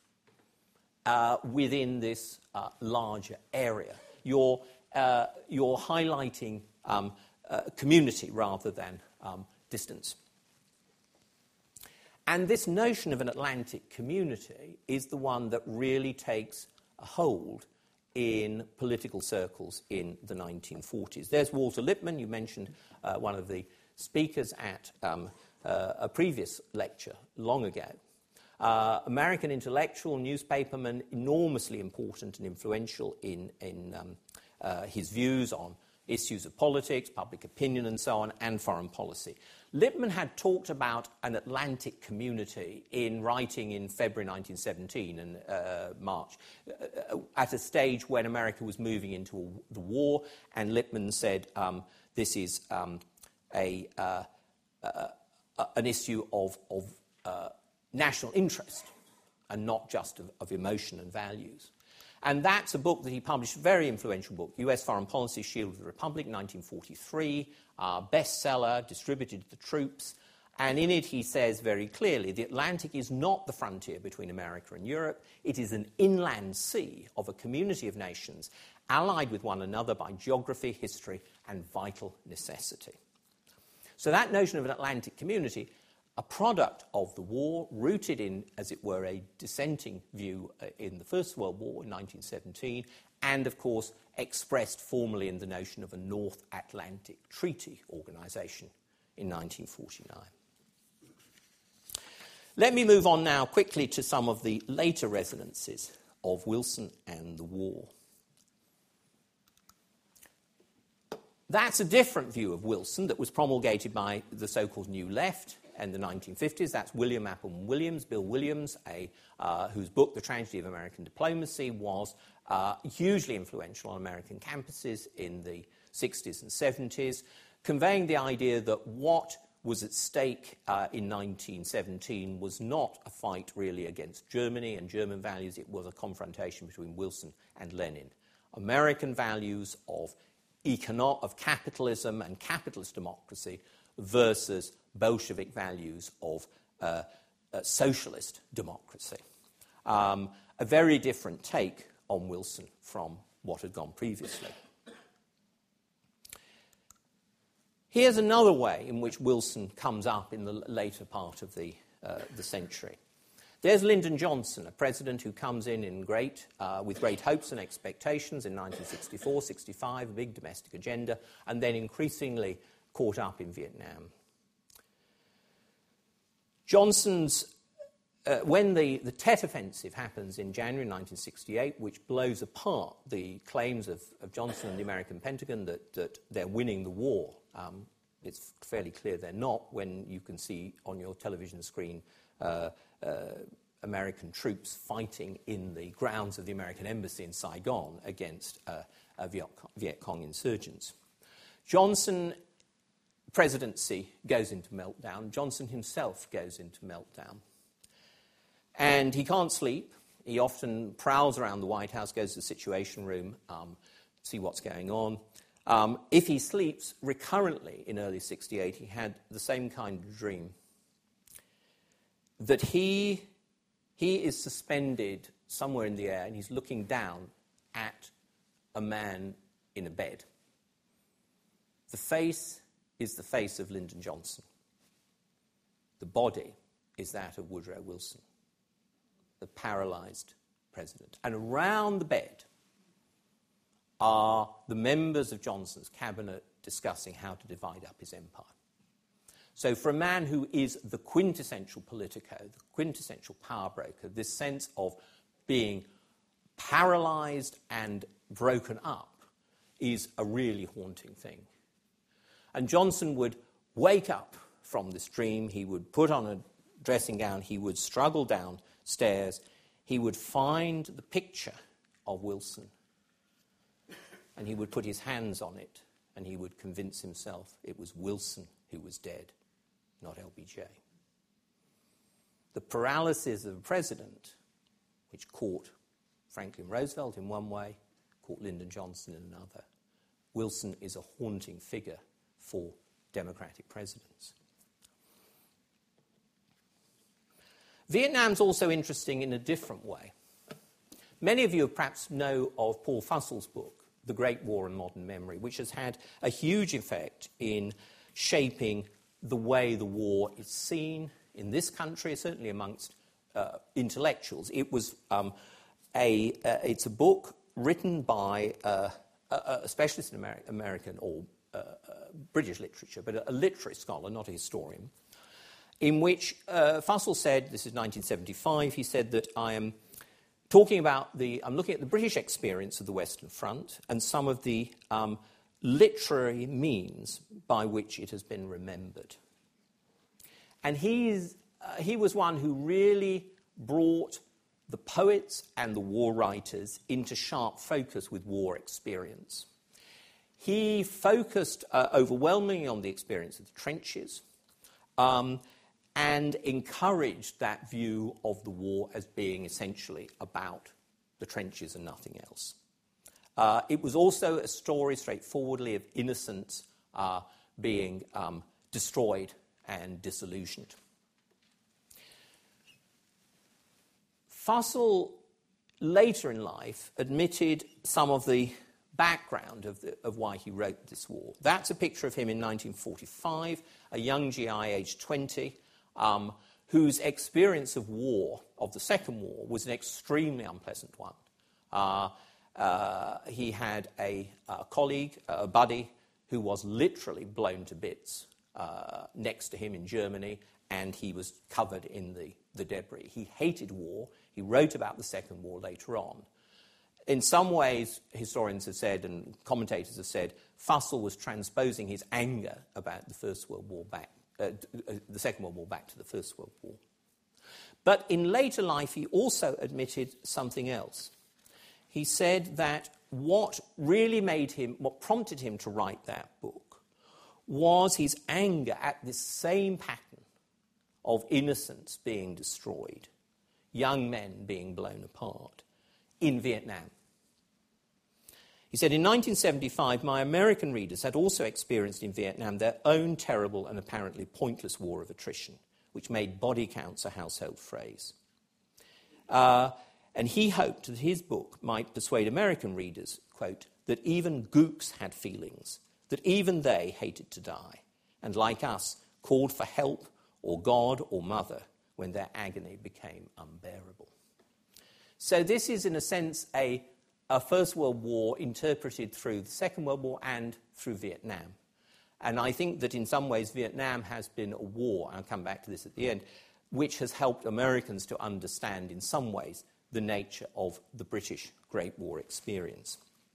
within this larger area. You're highlighting community rather than distance. And this notion of an Atlantic community is the one that really takes a hold in political circles in the 1940s. There's Walter Lippmann. You mentioned one of the speakers at a previous lecture long ago. American intellectual, newspaperman, enormously important and influential in his views on issues of politics, public opinion, and so on, and foreign policy. Lippmann had talked about an Atlantic community in writing in February 1917 and March, at a stage when America was moving into the war, and Lippmann said this is an issue of national interest and not just of emotion and values. And that's a book that he published, a very influential book, U.S. Foreign Policy, Shield of the Republic, 1943, bestseller, distributed to the troops. And in it he says very clearly, the Atlantic is not the frontier between America and Europe. It is an inland sea of a community of nations allied with one another by geography, history, and vital necessity. So that notion of an Atlantic community, a product of the war, rooted in, as it were, a dissenting view in the First World War in 1917, and, of course, expressed formally in the notion of a North Atlantic Treaty Organization in 1949. Let me move on now quickly to some of the later resonances of Wilson and the war. That's a different view of Wilson that was promulgated by the so-called New Left in the 1950s. That's William Appleman Williams, Bill Williams, whose book, The Tragedy of American Diplomacy, was hugely influential on American campuses in the 60s and 70s, conveying the idea that what was at stake in 1917 was not a fight really against Germany and German values. It was a confrontation between Wilson and Lenin. American values of capitalism and capitalist democracy versus Bolshevik values of socialist democracy. A very different take on Wilson from what had gone previously. Here's another way in which Wilson comes up in the later part of the century. There's Lyndon Johnson, a president who comes in with great hopes and expectations in 1964, 65, a big domestic agenda, and then increasingly caught up in Vietnam. Johnson's, when the Tet Offensive happens in January 1968, which blows apart the claims of Johnson and the American Pentagon that they're winning the war, it's fairly clear they're not when you can see on your television screen American troops fighting in the grounds of the American embassy in Saigon against Viet Cong insurgents. Johnson presidency goes into meltdown. Johnson himself goes into meltdown. And he can't sleep. He often prowls around the White House, goes to the Situation Room, see what's going on. If he sleeps recurrently in early 1968, he had the same kind of dream, that he is suspended somewhere in the air and he's looking down at a man in a bed. The face is the face of Lyndon Johnson. The body is that of Woodrow Wilson, the paralysed president. And around the bed are the members of Johnson's cabinet discussing how to divide up his empire. So for a man who is the quintessential politico, the quintessential power broker, this sense of being paralysed and broken up is a really haunting thing. And Johnson would wake up from this dream, he would put on a dressing gown, he would struggle downstairs, he would find the picture of Wilson, and he would put his hands on it, and he would convince himself it was Wilson who was dead, not LBJ. The paralysis of a president, which caught Franklin Roosevelt in one way, caught Lyndon Johnson in another. Wilson is a haunting figure for democratic presidents. Vietnam's also interesting in a different way. Many of you perhaps know of Paul Fussell's book, The Great War and Modern Memory, which has had a huge effect in shaping the way the war is seen in this country, certainly amongst intellectuals. It was it's a book written by a specialist in American or British literature, but a literary scholar, not a historian, in which Fussell said, this is 1975, he said that I'm looking at the British experience of the Western Front and some of the literary means by which it has been remembered. And he was one who really brought the poets and the war writers into sharp focus with war experience. He focused overwhelmingly on the experience of the trenches and encouraged that view of the war as being essentially about the trenches and nothing else. It was also a story, straightforwardly, of innocents being destroyed and disillusioned. Fussell, later in life, admitted some of the background of why he wrote this war. That's a picture of him in 1945, a young GI aged 20, whose experience of war, of the Second War, was an extremely unpleasant one. He had a colleague, a buddy, who was literally blown to bits next to him in Germany, and he was covered in the debris. He hated war. He wrote about the Second War later on. In some ways, historians have said, and commentators have said, Fussell was transposing his anger about the Second World War back to the First World War. But in later life, he also admitted something else. He said that what prompted him to write that book was his anger at this same pattern of innocents being destroyed, young men being blown apart in Vietnam. He said, in 1975, my American readers had also experienced in Vietnam their own terrible and apparently pointless war of attrition, which made body counts a household phrase. And he hoped that his book might persuade American readers, quote, that even gooks had feelings, that even they hated to die, and like us, called for help or God or mother when their agony became unbearable. So this is, in a sense, a First World War interpreted through the Second World War and through Vietnam. And I think that in some ways Vietnam has been a war, and I'll come back to this at the end, which has helped Americans to understand in some ways the nature of the British Great War experience.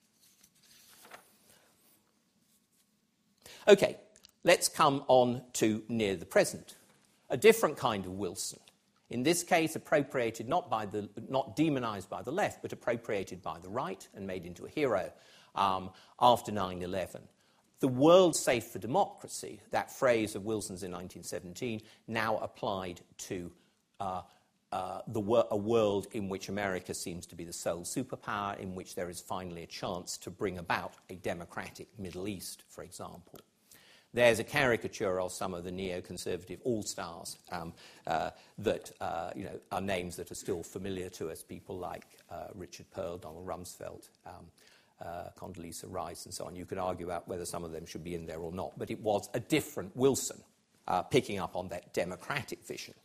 Okay, let's come on to near the present. A different kind of Wilson. In this case, appropriated not demonised by the left, but appropriated by the right and made into a hero after 9/11. The world safe for democracy, that phrase of Wilson's in 1917, now applied to a world in which America seems to be the sole superpower, in which there is finally a chance to bring about a democratic Middle East, for example. There's a caricature of some of the neoconservative all-stars that are names that are still familiar to us, people like Richard Pearl, Donald Rumsfeld, Condoleezza Rice, and so on. You could argue about whether some of them should be in there or not, but it was a different Wilson picking up on that democratic vision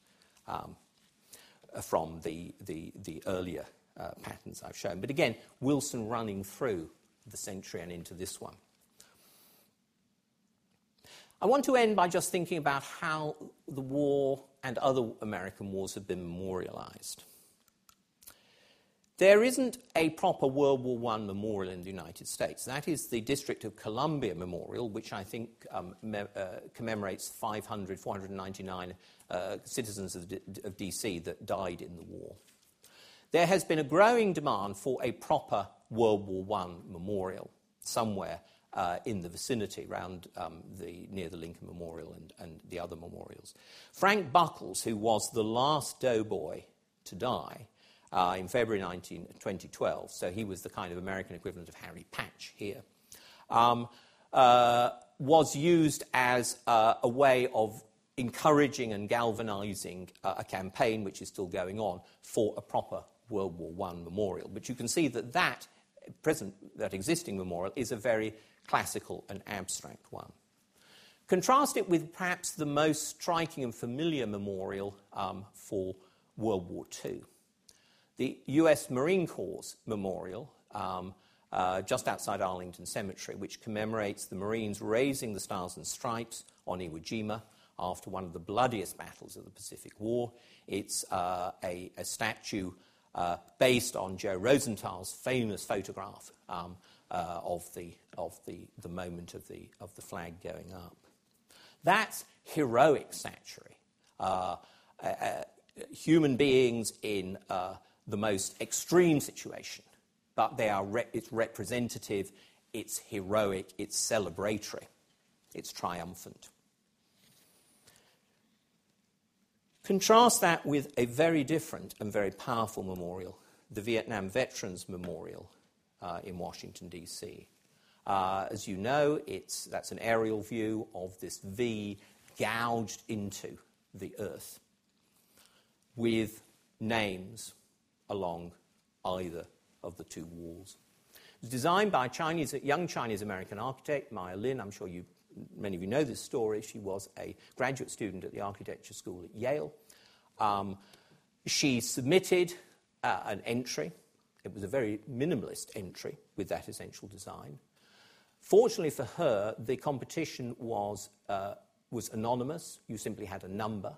from the earlier patterns I've shown. But again, Wilson running through the century and into this one. I want to end by just thinking about how the war and other American wars have been memorialized. There isn't a proper World War I memorial in the United States. That is the District of Columbia Memorial, which I think commemorates 499 citizens of D.C. that died in the war. There has been a growing demand for a proper World War I memorial somewhere in the vicinity, near the Lincoln Memorial and the other memorials. Frank Buckles, who was the last doughboy to die in February 2012, so he was the kind of American equivalent of Harry Patch here, was used as a way of encouraging and galvanizing a campaign which is still going on for a proper World War I memorial. But you can see that existing memorial is a very classical and abstract one. Contrast it with perhaps the most striking and familiar memorial for World War II. The US Marine Corps Memorial, just outside Arlington Cemetery, which commemorates the Marines raising the Stars and Stripes on Iwo Jima after one of the bloodiest battles of the Pacific War. It's a statue based on Joe Rosenthal's famous photograph of the moment of the flag going up. That's heroic statuary. Human beings in the most extreme situation, but it's representative, it's heroic, it's celebratory, it's triumphant. Contrast that with a very different and very powerful memorial, the Vietnam Veterans Memorial in Washington, D.C. As you know, that's an aerial view of this V gouged into the earth with names along either of the two walls. It was designed by a young Chinese-American architect, Maya Lin. I'm sure many of you know this story. She was a graduate student at the architecture school at Yale. She submitted an entry. It was a very minimalist entry with that essential design. Fortunately for her, the competition was anonymous. You simply had a number.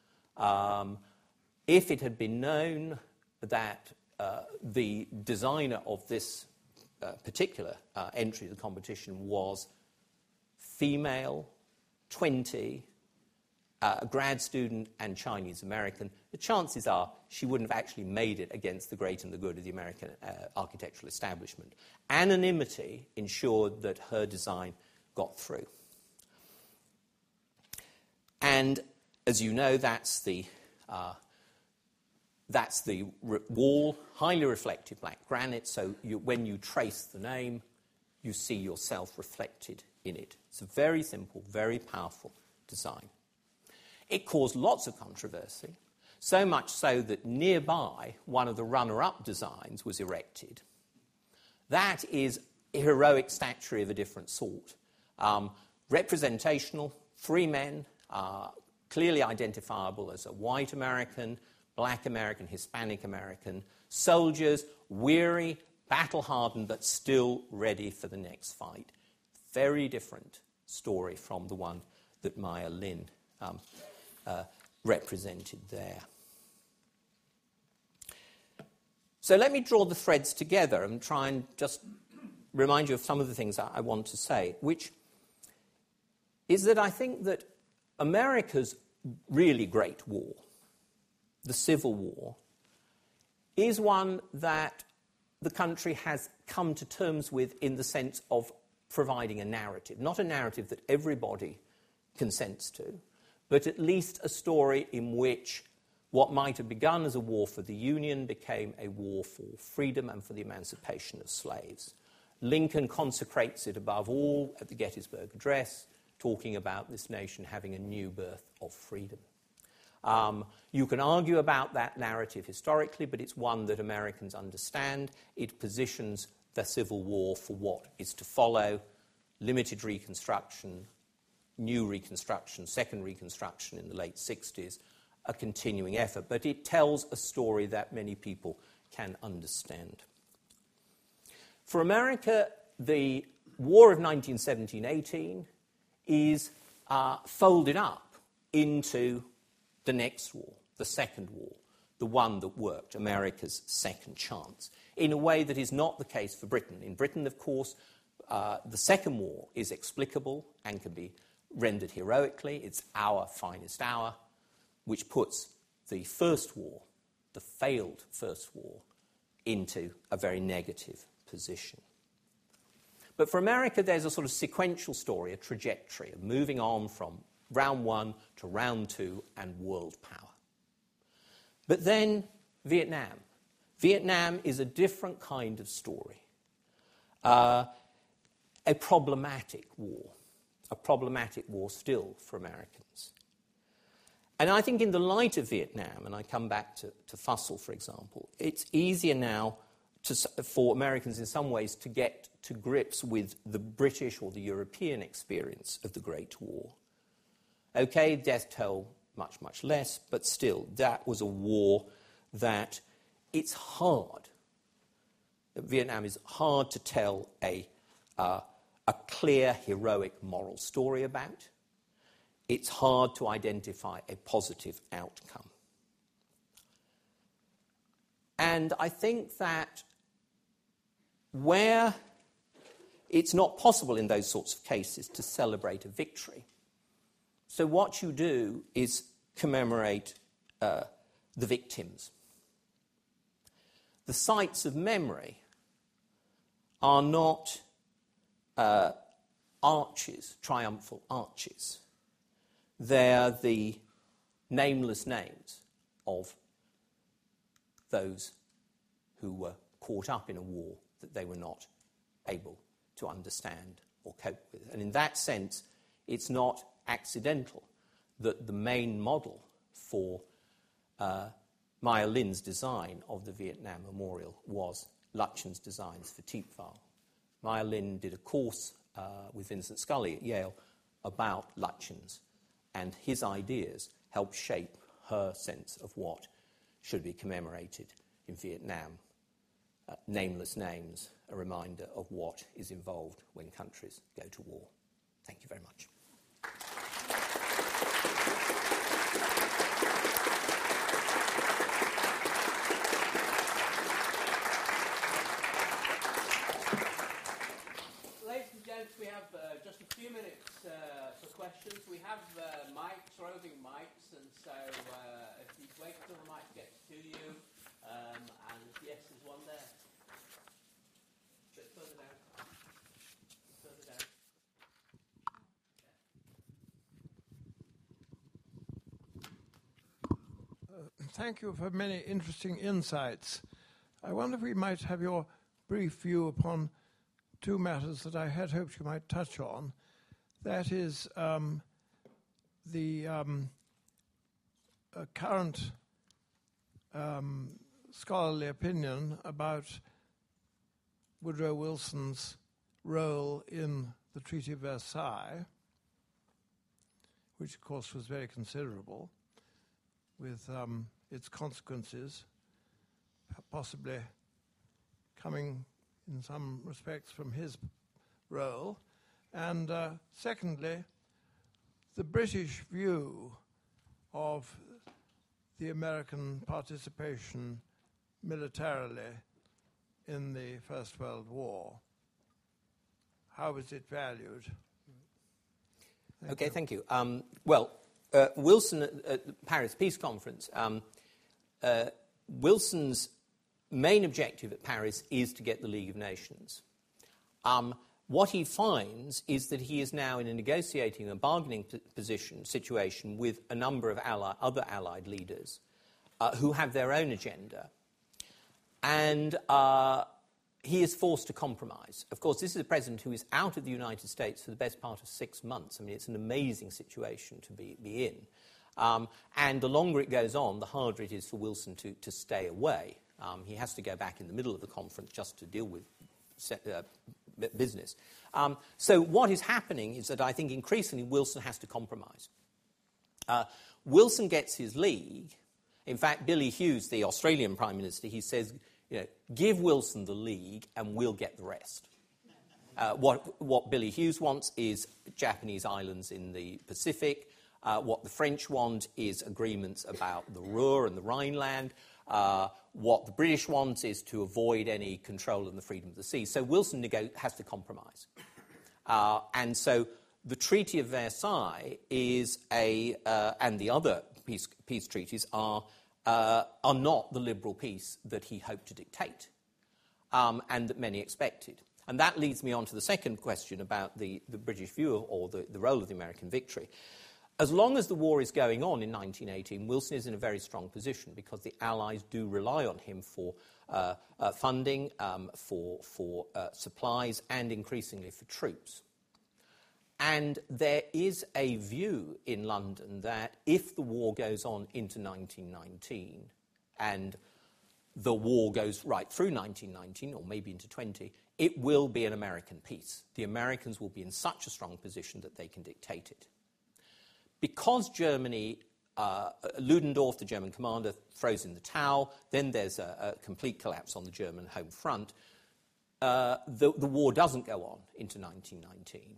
If it had been known that the designer of this particular entry to the competition was female, 20, a grad student and Chinese-American, the chances are she wouldn't have actually made it against the great and the good of the American architectural establishment. Anonymity ensured that her design got through. And as you know, that's the wall, highly reflective black granite, so when you trace the name, you see yourself reflected in it. It's a very simple, very powerful design. It caused lots of controversy, so much so that nearby one of the runner-up designs was erected. That is a heroic statuary of a different sort. Representational, 3 men, clearly identifiable as a white American, black American, Hispanic American, soldiers, weary, battle-hardened, but still ready for the next fight. Very different story from the one that Maya Lin represented there. So let me draw the threads together and try and just remind you of some of the things I want to say, which is that I think that America's really great war, the Civil War, is one that the country has come to terms with in the sense of providing a narrative. Not a narrative that everybody consents to, but at least a story in which What might have begun as a war for the Union became a war for freedom and for the emancipation of slaves. Lincoln consecrates it above all at the Gettysburg Address, talking about this nation having a new birth of freedom. You can argue about that narrative historically, but it's one that Americans understand. It positions the Civil War for what is to follow: limited Reconstruction, new Reconstruction, second Reconstruction in the late 60s, a continuing effort. But it tells a story that many people can understand. For America, the War of 1917-18 is folded up into the next war, the Second War, the one that worked, America's second chance, in a way that is not the case for Britain. In Britain, of course, the Second War is explicable and can be rendered heroically. It's our finest hour, which puts the First War, the failed First War, into a very negative position. But for America, there's a sort of sequential story, a trajectory of moving on from round one to round two and world power. But then Vietnam. Vietnam is a different kind of story. A problematic war still for Americans. And I think in the light of Vietnam, and I come back to Fussell, for example, it's easier now for Americans in some ways to get to grips with the British or the European experience of the Great War. Okay, death toll much, much less, but still, that was a war that it's hard. Vietnam is hard to tell a clear, heroic moral story about. It's hard to identify a positive outcome. And I think that where it's not possible in those sorts of cases to celebrate a victory, so what you do is commemorate the victims. The sites of memory are not arches, triumphal arches. They're the nameless names of those who were caught up in a war that they were not able to understand or cope with. And in that sense, it's not accidental that the main model for Maya Lin's design of the Vietnam Memorial was Lutyens' designs for Thiepval. Maya Lin did a course with Vincent Scully at Yale about Lutyens, and his ideas helped shape her sense of what should be commemorated in Vietnam. Nameless names, a reminder of what is involved when countries go to war. Thank you very much. Ladies and gents, we have just a few minutes for questions. We have mics, roving mics, and so if you wait till the mic gets to you, and yes, there's one there. A bit further down. Further down. Thank you for many interesting insights. I wonder if we might have your brief view upon two matters that I had hoped you might touch on. That is the current scholarly opinion about Woodrow Wilson's role in the Treaty of Versailles, which of course was very considerable, with its consequences possibly coming in some respects from his role. And secondly, the British view of the American participation militarily in the First World War. How was it valued? Thank you. Wilson at the Paris Peace Conference, Wilson's main objective at Paris is to get the League of Nations. What he finds is that he is now in a negotiating and bargaining situation with a number of other Allied leaders who have their own agenda. And he is forced to compromise. Of course, this is a president who is out of the United States for the best part of 6 months. I mean, it's an amazing situation to be in. And the longer it goes on, the harder it is for Wilson to stay away. He has to go back in the middle of the conference just to deal with business. So what is happening is that I think increasingly Wilson has to compromise. Wilson gets his league. In fact, Billy Hughes, the Australian Prime Minister, he says, give Wilson the league and we'll get the rest. What Billy Hughes wants is Japanese islands in the Pacific. What the French want is agreements about the Ruhr and the Rhineland. What the British want is to avoid any control in the freedom of the sea. So Wilson has to compromise. And so the Treaty of Versailles is and the other peace treaties are not the liberal peace that he hoped to dictate, and that many expected. And that leads me on to the second question about the British view or the role of the American victory. As long as the war is going on in 1918, Wilson is in a very strong position because the Allies do rely on him for funding, for supplies, and increasingly for troops. And there is a view in London that if the war goes on into 1919 and the war goes right through 1919 or maybe into 20, it will be an American peace. The Americans will be in such a strong position that they can dictate it. Because Germany, Ludendorff, the German commander, throws in the towel, then there's a complete collapse on the German home front, the war doesn't go on into 1919.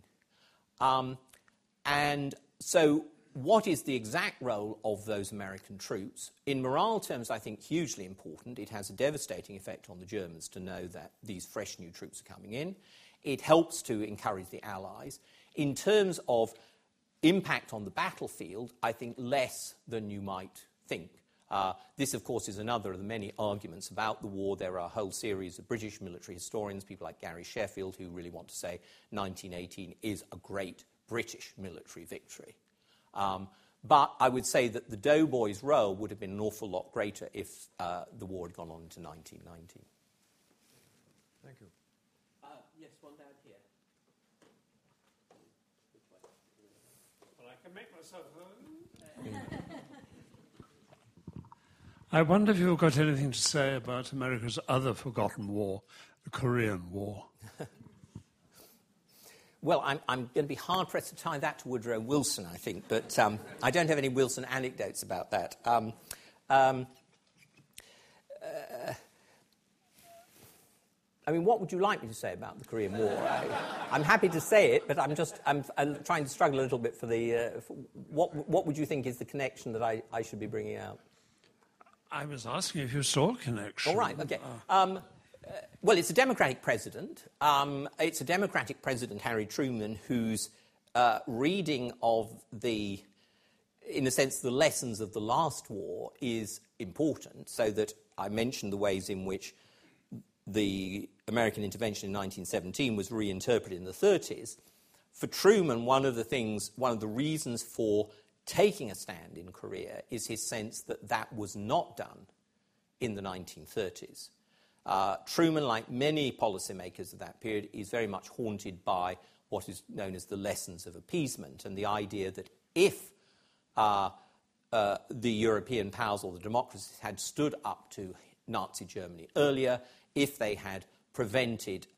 And so what is the exact role of those American troops? In morale terms, I think hugely important. It has a devastating effect on the Germans to know that these fresh new troops are coming in. It helps to encourage the Allies. In terms of impact on the battlefield, I think less than you might think. This, of course, is another of the many arguments about the war. There are a whole series of British military historians, people like Gary Sheffield, who really want to say 1918 is a great British military victory. But I would say that the Doughboys' role would have been an awful lot greater if the war had gone on into 1919. Thank you. Yes, one down here. Well, I can make myself I wonder if you've got anything to say about America's other forgotten war, the Korean War. Well, I'm going to be hard-pressed to tie that to Woodrow Wilson, I think, but I don't have any Wilson anecdotes about that. I mean, what would you like me to say about the Korean War? I'm happy to say it, but I'm trying to struggle a little bit for what would you think is the connection that I should be bringing out? I was asking if you saw a connection. All right, okay. Well, it's a Democratic president. It's a Democratic president, Harry Truman, whose reading of in a sense, the lessons of the last war is important, so that I mentioned the ways in which the American intervention in 1917 was reinterpreted in the 30s. For Truman, one of the reasons for taking a stand in Korea is his sense that that was not done in the 1930s. Truman, like many policymakers of that period, is very much haunted by what is known as the lessons of appeasement, and the idea that if the European powers or the democracies had stood up to Nazi Germany earlier, if they had prevented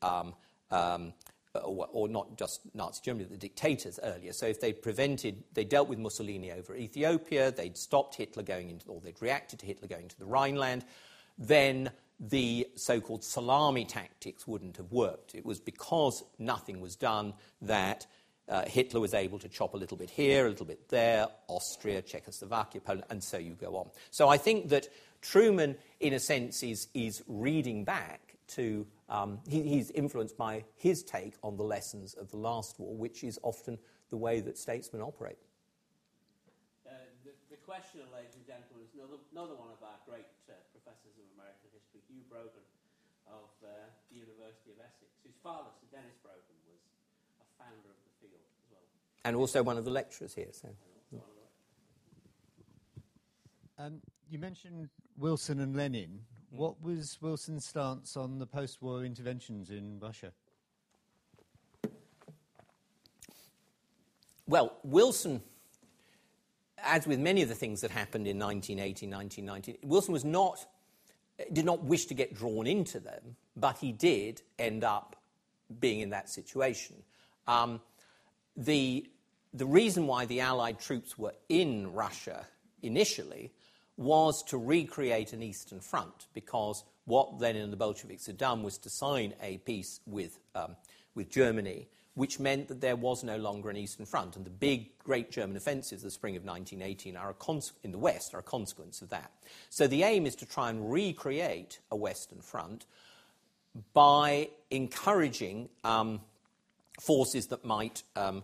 or not just Nazi Germany, but the dictators earlier. So if they dealt with Mussolini over Ethiopia, they'd stopped Hitler they'd reacted to Hitler going to the Rhineland, then the so-called salami tactics wouldn't have worked. It was because nothing was done that Hitler was able to chop a little bit here, a little bit there, Austria, Czechoslovakia, Poland, and so you go on. So I think that Truman, in a sense, is reading back to... he's influenced by his take on the lessons of the last war, which is often the way that statesmen operate. The questioner, ladies and gentlemen, is another one of our great professors of American history, Hugh Brogan of the University of Essex, whose father, Sir Dennis Brogan, was a founder of the field as well. And also one of the lecturers here. So. You mentioned Wilson and Lenin. What was Wilson's stance on the post-war interventions in Russia? Well, Wilson, as with many of the things that happened in 1980, 1990, Wilson did not wish to get drawn into them, but he did end up being in that situation. The reason why the Allied troops were in Russia initially was to recreate an Eastern Front, because what Lenin and the Bolsheviks had done was to sign a peace with Germany, which meant that there was no longer an Eastern Front. And the big, great German offensives of the spring of 1918 in the West are a consequence of that. So the aim is to try and recreate a Western Front by encouraging forces that might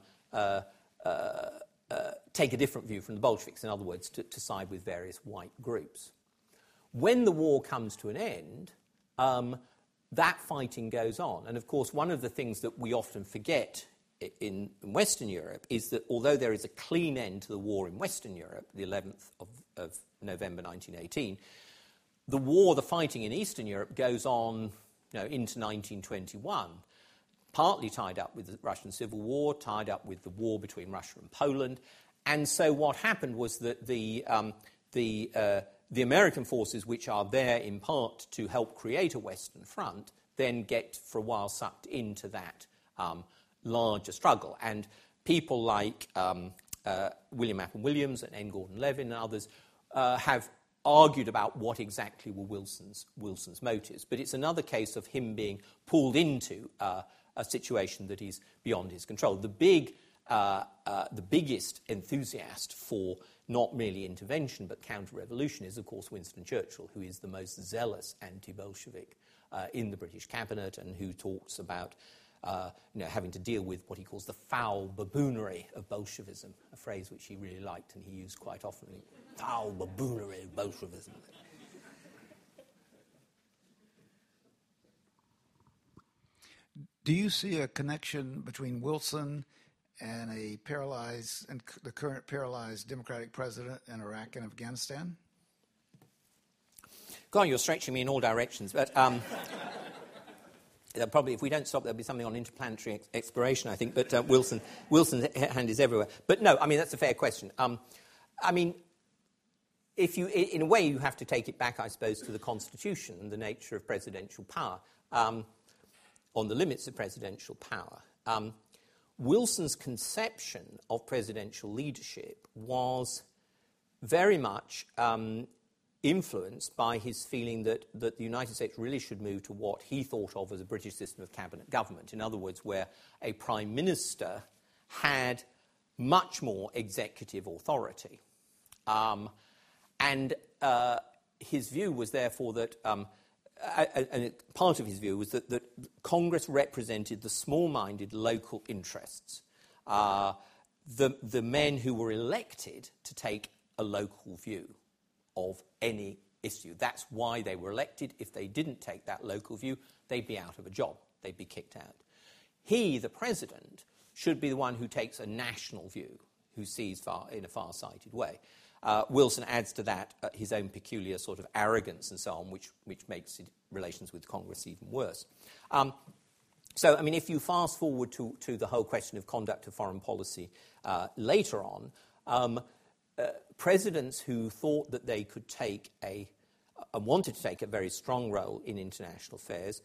take a different view from the Bolsheviks, in other words, to side with various white groups. When the war comes to an end, that fighting goes on. And, of course, one of the things that we often forget in Western Europe is that although there is a clean end to the war in Western Europe, the 11th of November 1918, the fighting in Eastern Europe goes on into 1921, partly tied up with the Russian Civil War, tied up with the war between Russia and Poland. And so what happened was that the American forces, which are there in part to help create a Western Front, then get for a while sucked into that larger struggle. And people like William Appel Williams and N. Gordon Levin and others have argued about what exactly were Wilson's motives. But it's another case of him being pulled into a situation that is beyond his control. The biggest enthusiast for not merely intervention but counter-revolution is, of course, Winston Churchill, who is the most zealous anti-Bolshevik in the British cabinet, and who talks about having to deal with what he calls the foul baboonery of Bolshevism, a phrase which he really liked and he used quite often. Foul baboonery of Bolshevism. Do you see a connection between Wilson and the current paralyzed Democratic president in Iraq and Afghanistan? God, you're stretching me in all directions. But probably, if we don't stop, there'll be something on interplanetary exploration, I think. But Wilson's hand is everywhere. But no, I mean, that's a fair question. I mean, in a way, you have to take it back, I suppose, to the Constitution and the nature of presidential power, on the limits of presidential power. Wilson's conception of presidential leadership was very much influenced by his feeling that the United States really should move to what he thought of as a British system of cabinet government. In other words, where a prime minister had much more executive authority. And his view was therefore that and part of his view was that Congress represented the small-minded local interests, the men who were elected to take a local view of any issue. That's why they were elected. If they didn't take that local view, they'd be out of a job. They'd be kicked out. He, the president, should be the one who takes a national view, who sees in a far-sighted way. Wilson adds to that his own peculiar sort of arrogance and so on, which makes relations with Congress even worse. So, I mean, if you fast forward to the whole question of conduct of foreign policy later on, presidents who thought that they could take wanted to take a very strong role in international affairs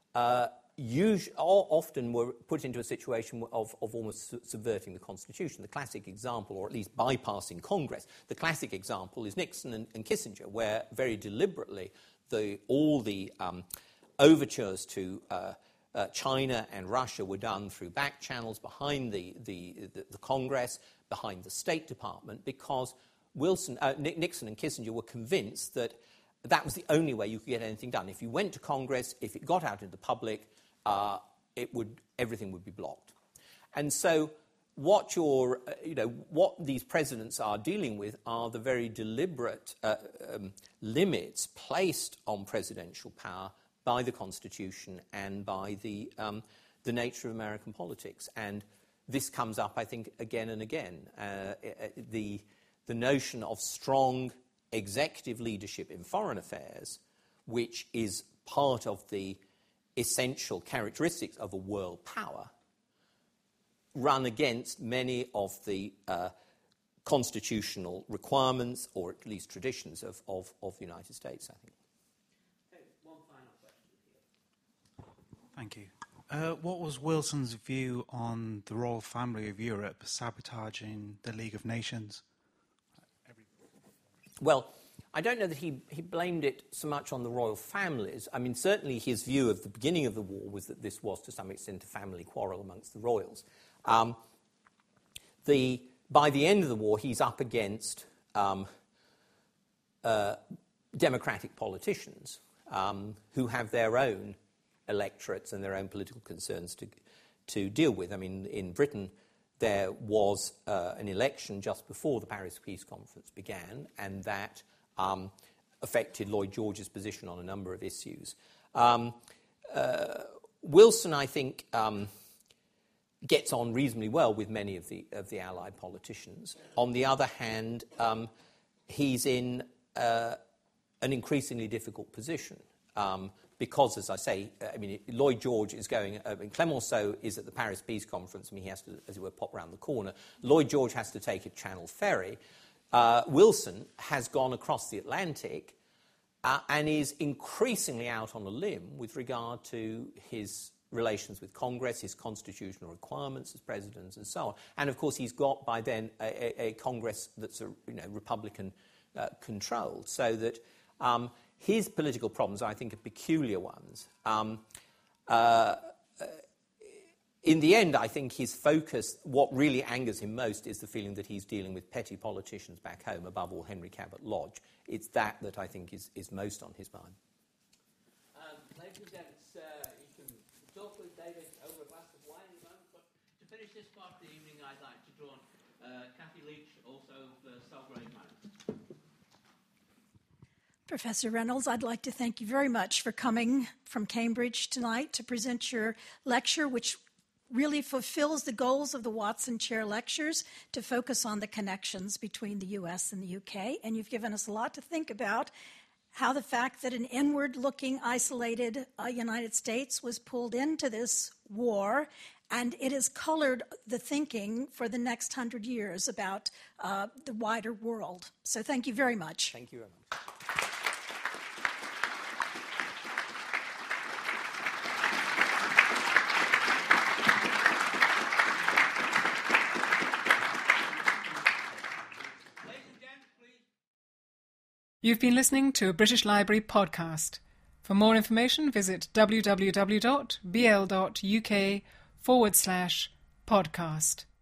often were put into a situation of almost subverting the Constitution. The classic example, or at least bypassing Congress, the classic example is Nixon and Kissinger, where very deliberately all the overtures to China and Russia were done through back channels behind the Congress, behind the State Department, because Nixon and Kissinger were convinced that was the only way you could get anything done. If you went to Congress, if it got out into the public, everything would be blocked. And so what these presidents are dealing with are the very deliberate limits placed on presidential power by the Constitution and by the nature of American politics. And this comes up, I think, again and again. The notion of strong executive leadership in foreign affairs, which is part of the essential characteristics of a world power, run against many of the constitutional requirements, or at least traditions, of the United States, I think. Okay, one final question here. Thank you. What was Wilson's view on the royal family of Europe sabotaging the League of Nations? Well, I don't know that he blamed it so much on the royal families. I mean, certainly his view of the beginning of the war was that this was, to some extent, a family quarrel amongst the royals. By the end of the war, he's up against democratic politicians who have their own electorates and their own political concerns to deal with. I mean, in Britain, there was an election just before the Paris Peace Conference began, and that affected Lloyd George's position on a number of issues. Wilson, I think, gets on reasonably well with many of the Allied politicians. On the other hand, he's in an increasingly difficult position because, as I say, Lloyd George is going. Clemenceau is at the Paris Peace Conference. I mean, he has to, as it were, pop round the corner. Lloyd George has to take a Channel ferry. Wilson has gone across the Atlantic and is increasingly out on a limb with regard to his relations with Congress, his constitutional requirements as president, and so on. And of course, he's got by then a Congress that's Republican controlled, so that his political problems, I think, are peculiar ones. In the end, I think his focus, what really angers him most, is the feeling that he's dealing with petty politicians back home, above all Henry Cabot Lodge. It's that I think is most on his mind. Ladies and gents, you can talk with David over a glass of wine in a moment, but to finish this part of the evening, I'd like to draw on Kathy Leach, also of Selgrave Manor. Professor Reynolds, I'd like to thank you very much for coming from Cambridge tonight to present your lecture, which really fulfills the goals of the Watson Chair Lectures to focus on the connections between the U.S. and the U.K. And you've given us a lot to think about, how the fact that an inward-looking, isolated United States was pulled into this war, and it has colored the thinking for the next 100 years about the wider world. So thank you very much. Thank you very much. You've been listening to a British Library podcast. For more information, visit www.bl.uk/podcast.